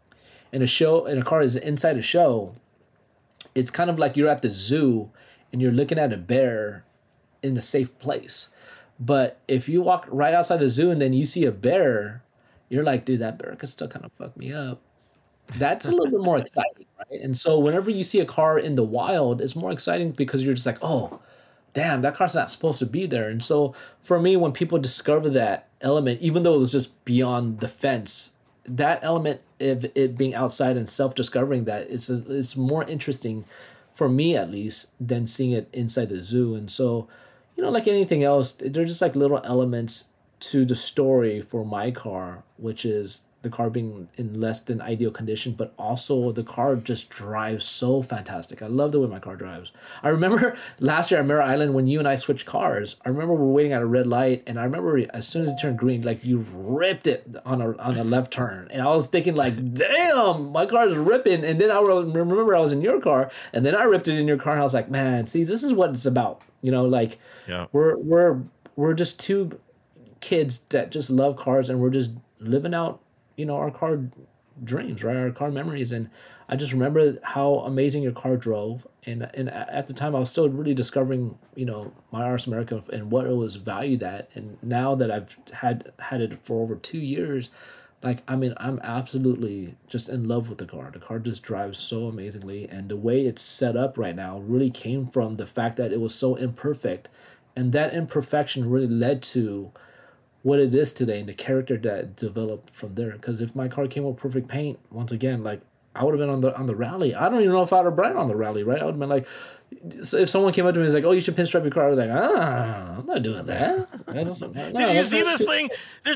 and a car is inside a show, it's kind of like you're at the zoo and you're looking at a bear in a safe place. But if you walk right outside the zoo and then you see a bear, you're like, dude, that bear could still kind of fuck me up. That's a little bit more exciting, right? And so whenever you see a car in the wild, it's more exciting because you're just like, oh, damn, that car's not supposed to be there. And so for me, when people discover that element, even though it was just beyond the fence, that element of it being outside and self-discovering that it's more interesting for me at least than seeing it inside the zoo. And so, like anything else, they're just like little elements to the story for my car, which is the car being in less than ideal condition, but also the car just drives so fantastic. I love the way my car drives. I remember last year at Mirror Island when you and I switched cars. I remember we were waiting at a red light, and I remember as soon as it turned green, like you ripped it on a left turn, and I was thinking like, damn, my car is ripping. And then I remember I was in your car, and then I ripped it in your car, and I was like, man, see, this is what it's about. Yeah. We're just two kids that just love cars, and we're just living out our car dreams, right? Our car memories. And I just remember how amazing your car drove. And at the time I was still really discovering, my RS America and what it was valued at. And now that I've had it for over 2 years, I'm absolutely just in love with the car. The car just drives so amazingly. And the way it's set up right now really came from the fact that it was so imperfect. And that imperfection really led to what it is today and the character that developed from there. Because if my car came with perfect paint, once again, like I would have been on the rally. I don't even know if I would have been on the rally, right? I would have been like, so if someone came up to me and was like, "Oh, you should pinstripe your car," I was like, I'm not doing that. Did you see this thing? There's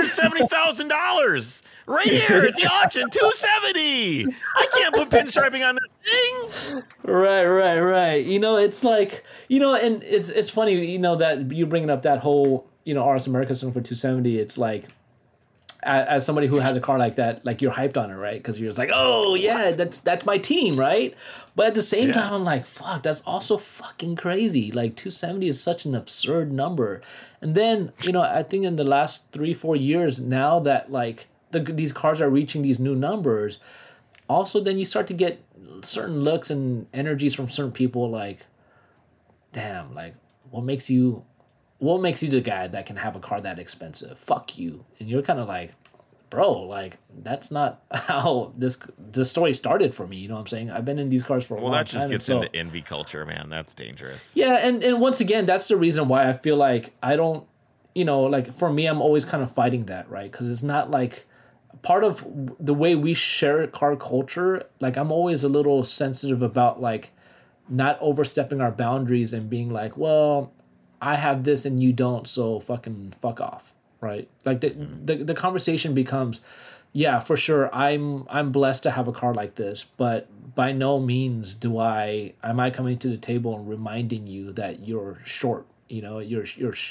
$270,000 right here at the auction. $270. I can't put pinstriping on this thing. Right. It's like, and it's funny, that you bringing up that whole, RS America selling for 270. It's like, as somebody who has a car like that, like you're hyped on it, right? Because you're just like, oh yeah, that's my team, right? But at the same time, I'm like, fuck, that's also fucking crazy. Like 270 is such an absurd number. And then, I think in the last 3-4 years, now that like these cars are reaching these new numbers, also then you start to get certain looks and energies from certain people, like, damn, like what makes you the guy that can have a car that expensive? Fuck you. And you're kind of like, bro, like that's not how this story started for me. You know what I'm saying? I've been in these cars for a long time. Well, that just gets into envy culture, man. That's dangerous. Yeah, and once again, that's the reason why I feel like I don't, like for me, I'm always kind of fighting that, right? Because it's not like part of the way we share car culture. Like I'm always a little sensitive about like not overstepping our boundaries and being like, well, I have this and you don't, so fuck off, right? Like the conversation becomes, yeah, for sure, I'm blessed to have a car like this, but by no means am I coming to the table and reminding you that you're short, your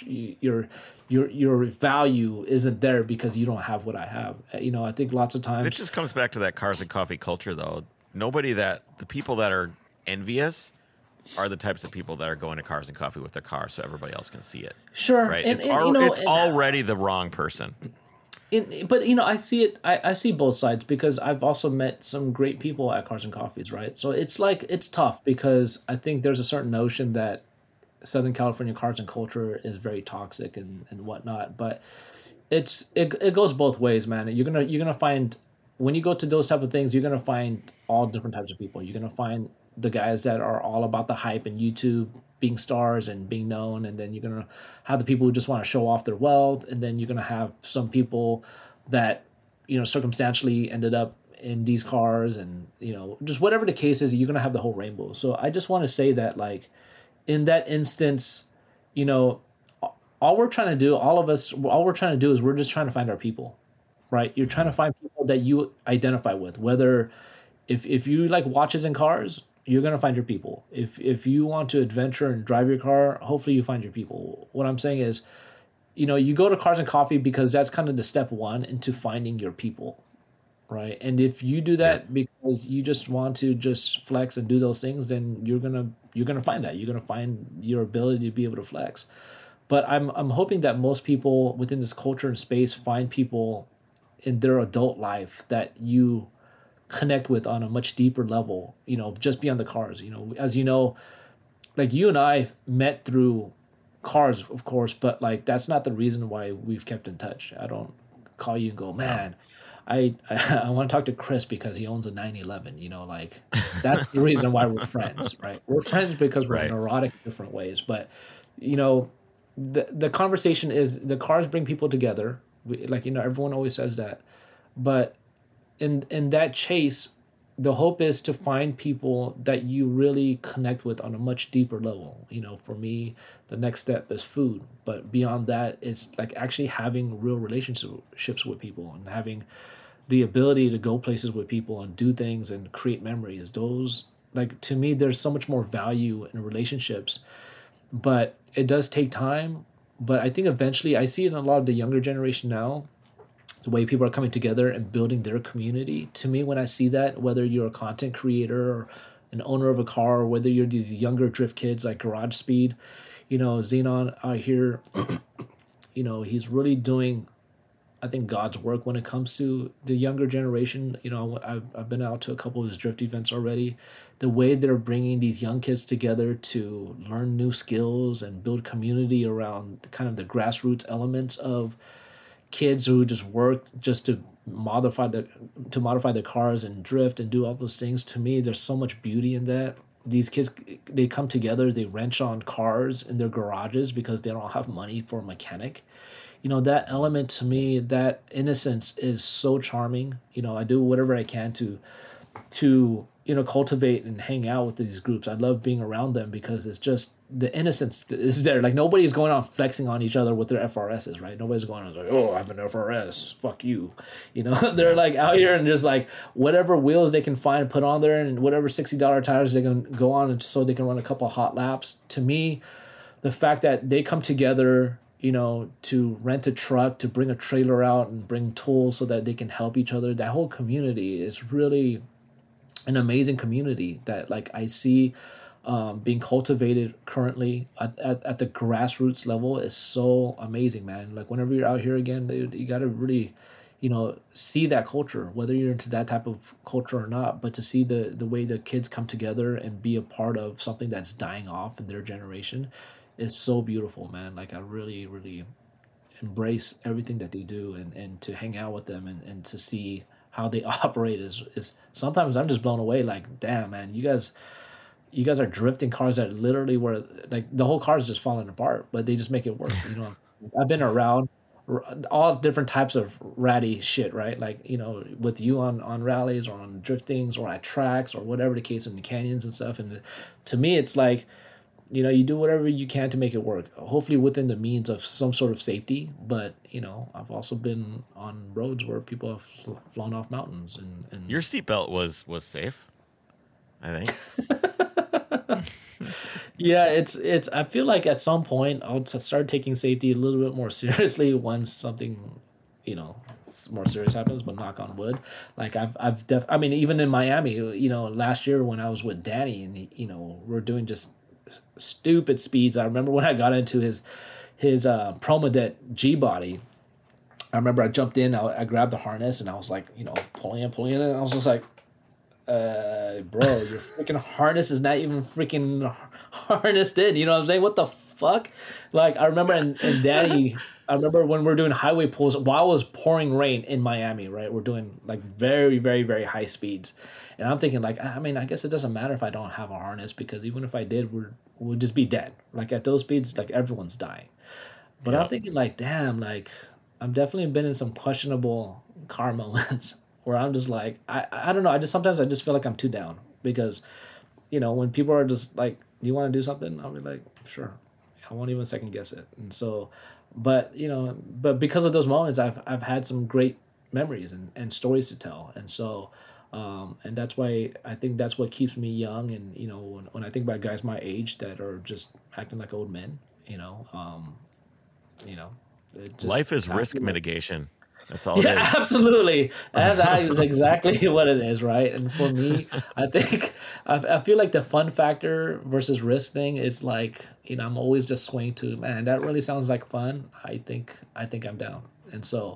value isn't there because you don't have what I have. I think lots of times it just comes back to that cars and coffee culture, though. The people that are envious are the types of people that are going to Cars and Coffee with their car so everybody else can see it. Sure. Right? It's already the wrong person. But I see it. I see both sides because I've also met some great people at Cars and Coffees, right? So it's like it's tough because I think there's a certain notion that Southern California cars and culture is very toxic and whatnot. But it goes both ways, man. You're gonna find when you go to those type of things, you're gonna find all different types of people. You're gonna find the guys that are all about the hype and YouTube being stars and being known, and then you're gonna have the people who just want to show off their wealth, and then you're gonna have some people that circumstantially ended up in these cars, and just whatever the case is, you're gonna have the whole rainbow. So I just want to say that like in that instance, all we're trying to do is we're just trying to find our people, right? You're trying to find people that you identify with, whether if you like watches and cars, you're going to find your people. If you want to adventure and drive your car, hopefully you find your people. What I'm saying is, you go to Cars and Coffee because that's kind of the step one into finding your people, right? And if you do that because you just want to just flex and do those things, then you're going to find that. You're going to find your ability to be able to flex. But I'm hoping that most people within this culture and space find people in their adult life that you connect with on a much deeper level, just beyond the cars. As you know, like you and I met through cars, of course, but like that's not the reason why we've kept in touch. I don't call you and go, man, I want to talk to Chris because he owns a 911. Like that's the reason why we're friends, right? We're friends because we're Right. neurotic in different ways, but the conversation is the cars bring people together. Everyone always says that, but in that chase, the hope is to find people that you really connect with on a much deeper level. For me, the next step is food, but beyond that, it's like actually having real relationships with people and having the ability to go places with people and do things and create memories. Those, like, to me, there's so much more value in relationships, but it does take time. But I think eventually, I see it in a lot of the younger generation now, the way people are coming together and building their community. To me, when I see that, whether you're a content creator or an owner of a car, or whether you're these younger drift kids like Garage Speed, Xenon out here, he's really doing, I think, God's work when it comes to the younger generation. I've been out to a couple of his drift events already. The way they're bringing these young kids together to learn new skills and build community around kind of the grassroots elements of kids who just worked just to modify the cars and drift and do all those things. To me, there's so much beauty in that. These kids, they come together, they wrench on cars in their garages because they don't have money for a mechanic. That element, to me, that innocence is so charming. I do whatever I can to cultivate and hang out with these groups. I love being around them because it's just the innocence is there. Like nobody's going on flexing on each other with their FRSs, right? Nobody's going on like, oh, I have an FRS, fuck you. They're like out here and just like whatever wheels they can find, put on there, and whatever $60 tires they can go on, and so they can run a couple of hot laps. To me, the fact that they come together, to rent a truck, to bring a trailer out and bring tools so that they can help each other, that whole community is really an amazing community that like I see being cultivated currently at the grassroots level is so amazing, man. Like whenever you're out here again, dude, you got to really, see that culture, whether you're into that type of culture or not, but to see the way the kids come together and be a part of something that's dying off in their generation is so beautiful, man. Like I really, really embrace everything that they do, and to hang out with them and to see how they operate is sometimes I'm just blown away. Like, damn, man, you guys are drifting cars that literally were like the whole car is just falling apart, but they just make it work. I've been around all different types of ratty shit, right? Like, with you on rallies or on drift things or at tracks or whatever the case in the canyons and stuff. And to me, it's like, you do whatever you can to make it work, hopefully within the means of some sort of safety. But, I've also been on roads where people have flown off mountains and Your seatbelt was safe, I think. Yeah, it's I feel like at some point I'll start taking safety a little bit more seriously once something, more serious happens, but knock on wood. Like I mean, even in Miami, last year when I was with Danny and, we're doing just stupid speeds. I remember when I got into his Promodet G body. I remember I jumped in, I grabbed the harness and I was like, pulling in, and I was just like, bro, your freaking harness is not even freaking harnessed in. You know what I'm saying? What the fuck? Like, I remember and Danny, I remember when we're doing highway pulls while it was pouring rain in Miami, right? We're doing like very, very, very high speeds. And I'm thinking like, I mean, I guess it doesn't matter if I don't have a harness because even if I did, we'll just be dead. Like at those speeds, like everyone's dying. But I'm thinking like, damn, like I've definitely been in some questionable car moments where I'm just like, I don't know. Sometimes I just feel like I'm too down because, when people are just like, do you want to do something? I'll be like, sure. I won't even second guess it. And so, but because of those moments, I've had some great memories and stories to tell. And so, and that's why I think that's what keeps me young. And, when I think about guys my age that are just acting like old men, Life is risk mitigation. That's all it Yeah, is. absolutely. That is exactly what it is, right? And for me, I think I feel like the fun factor versus risk thing is like, I'm always just swaying to, man, that really sounds like fun. I think I'm down. And so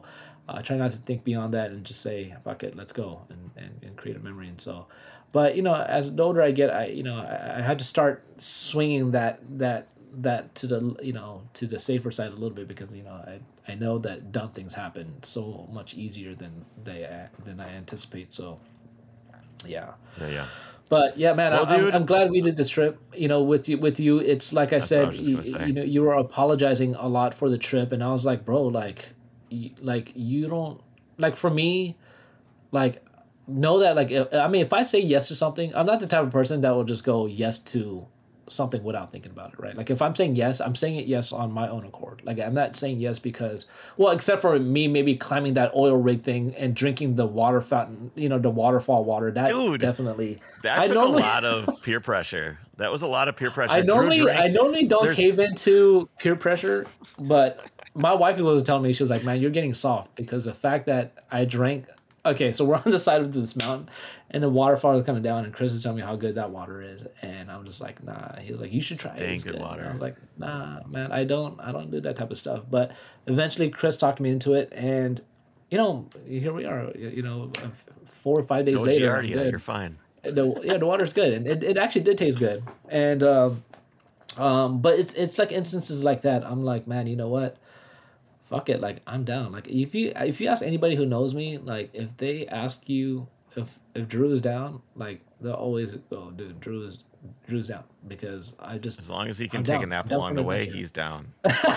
Try not to think beyond that and just say, fuck it, let's go and create a memory. And so, but as the older I get, I had to start swinging that to the to the safer side a little bit, because I know that dumb things happen so much easier than I anticipate. So yeah. Yeah. But yeah, man, Well, dude, I'm glad we did this trip. With you, it's like I that's what I said, was just gonna say. you were apologizing a lot for the trip, and I was like, bro, like, you don't, like, for me, like, know that, like, if I say yes to something, I'm not the type of person that will just go yes to something without thinking about it, right? Like, if I'm saying yes, I'm saying it yes on my own accord. Like, I'm not saying yes because, well, except for me maybe climbing that oil rig thing and drinking the water fountain, the waterfall water. That Dude, definitely. that I took normally a lot of peer pressure. That was a lot of peer I pressure. Drew normally I drank. normally don't There's cave into peer pressure, but my wife was telling me, she was like, "Man, you're getting soft because the fact that I drank." Okay, so we're on the side of this mountain, and the waterfall is coming down, and Chris is telling me how good that water is, and I'm just like, "Nah." He was like, "You should try it. dang It's good good." And I water. was like, "Nah, man, I don't do that type of stuff." But eventually, Chris talked me into it, and here we are. 4 or 5 days No later, I'm Giardia. You're good. fine. The water's good, and it actually did taste good, and. But it's like instances like that. I'm like, man, you know what? Fuck it. Like, I'm down. Like, if you ask anybody who knows me, like, if they ask you if Drew is down, like, they'll always go, dude, Drew's down, because As long as he can I'm take a down. nap I'm down for along an the way, adventure. he's down.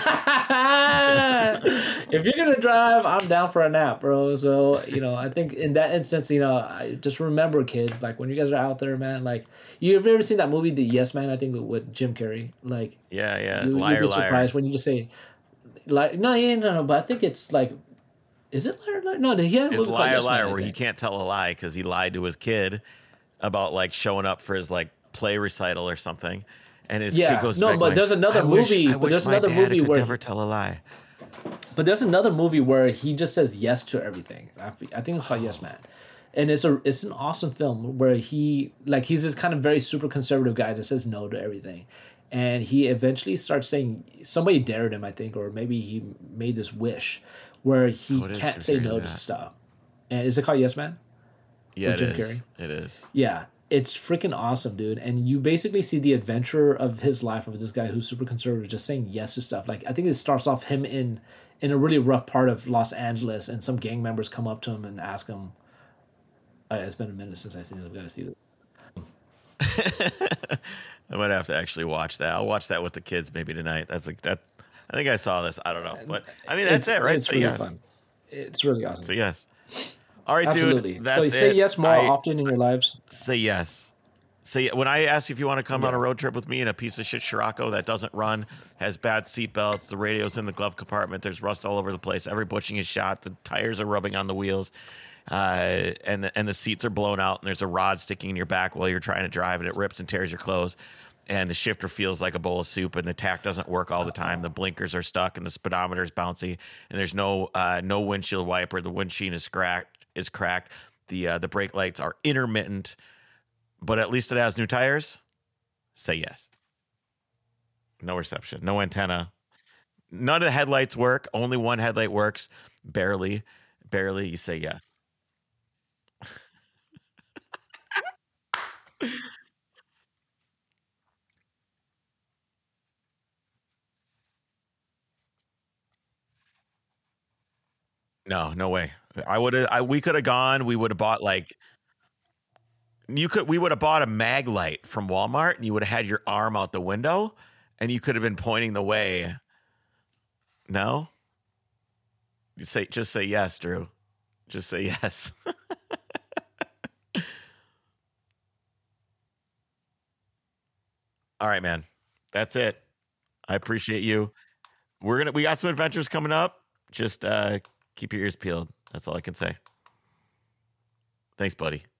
If you're gonna drive, I'm down for a nap, bro. So I think in that instance, I just remember, kids, like, when you guys are out there, man. Like, you've ever seen that movie, The Yes Man? I think with Jim Carrey. Like, Yeah, yeah. you'll Liar, be liar. surprised when you just say, like, no, yeah, no. But I think it's like, is it Liar Liar? No, he had a It's movie called liar, Yes Man, liar, I where he think. can't tell a lie because he lied to his kid about like showing up for his like play recital or something, and his kid Yeah, goes no, back but going, there's another I movie. But wish there's my another dad movie could where never tell a lie." he just says yes to everything. I think it's called Yes Man, and it's an awesome film where he's this kind of very super conservative guy that says no to everything, and he eventually starts saying, somebody dared him, I think, or maybe he made this wish where he Oh, it is can't Jim say Carrey in no to that. stuff. And is it called Yes Man Yeah, with it Jim is. Carrey? It is. Yeah, it's freaking awesome, dude. And you basically see the adventure of his life, of this guy who's super conservative, just saying yes to stuff. Like, I think it starts off him in a really rough part of Los Angeles, and some gang members come up to him and ask him. It's been a minute since I've seen this. I've got to see this. I might have to actually watch that. I'll watch that with the kids maybe tonight. That's like that. I think I saw this. I don't know, but I mean that's it, right? It's So really yes. fun. It's really So awesome. yes. All right, dude. Absolutely. So That's say it. yes more I often in your lives. say yes. Say when I ask you if you want to come on a Yeah. road trip with me in a piece of shit Scirocco that doesn't run, has bad seat belts, the radio's in the glove compartment, there's rust all over the place, every bushing is shot, the tires are rubbing on the wheels, and the seats are blown out, and there's a rod sticking in your back while you're trying to drive, and it rips and tears your clothes. And the shifter feels like a bowl of soup, and the tack doesn't work all the time. The blinkers are stuck, and the speedometer is bouncy, and there's no windshield wiper. The windshield is cracked. The brake lights are intermittent, but at least it has new tires. Say yes. No reception, no antenna. None of the headlights work. Only one headlight works, barely, barely. You say yes. No, no way. I would have. We could have gone. We would have bought like you could. We would have bought a mag light from Walmart, and you would have had your arm out the window, and you could have been pointing the way. No, just say yes, Drew. Just say yes. All right, man. That's it. I appreciate you. We got some adventures coming up. Just keep your ears peeled. That's all I can say. Thanks, buddy.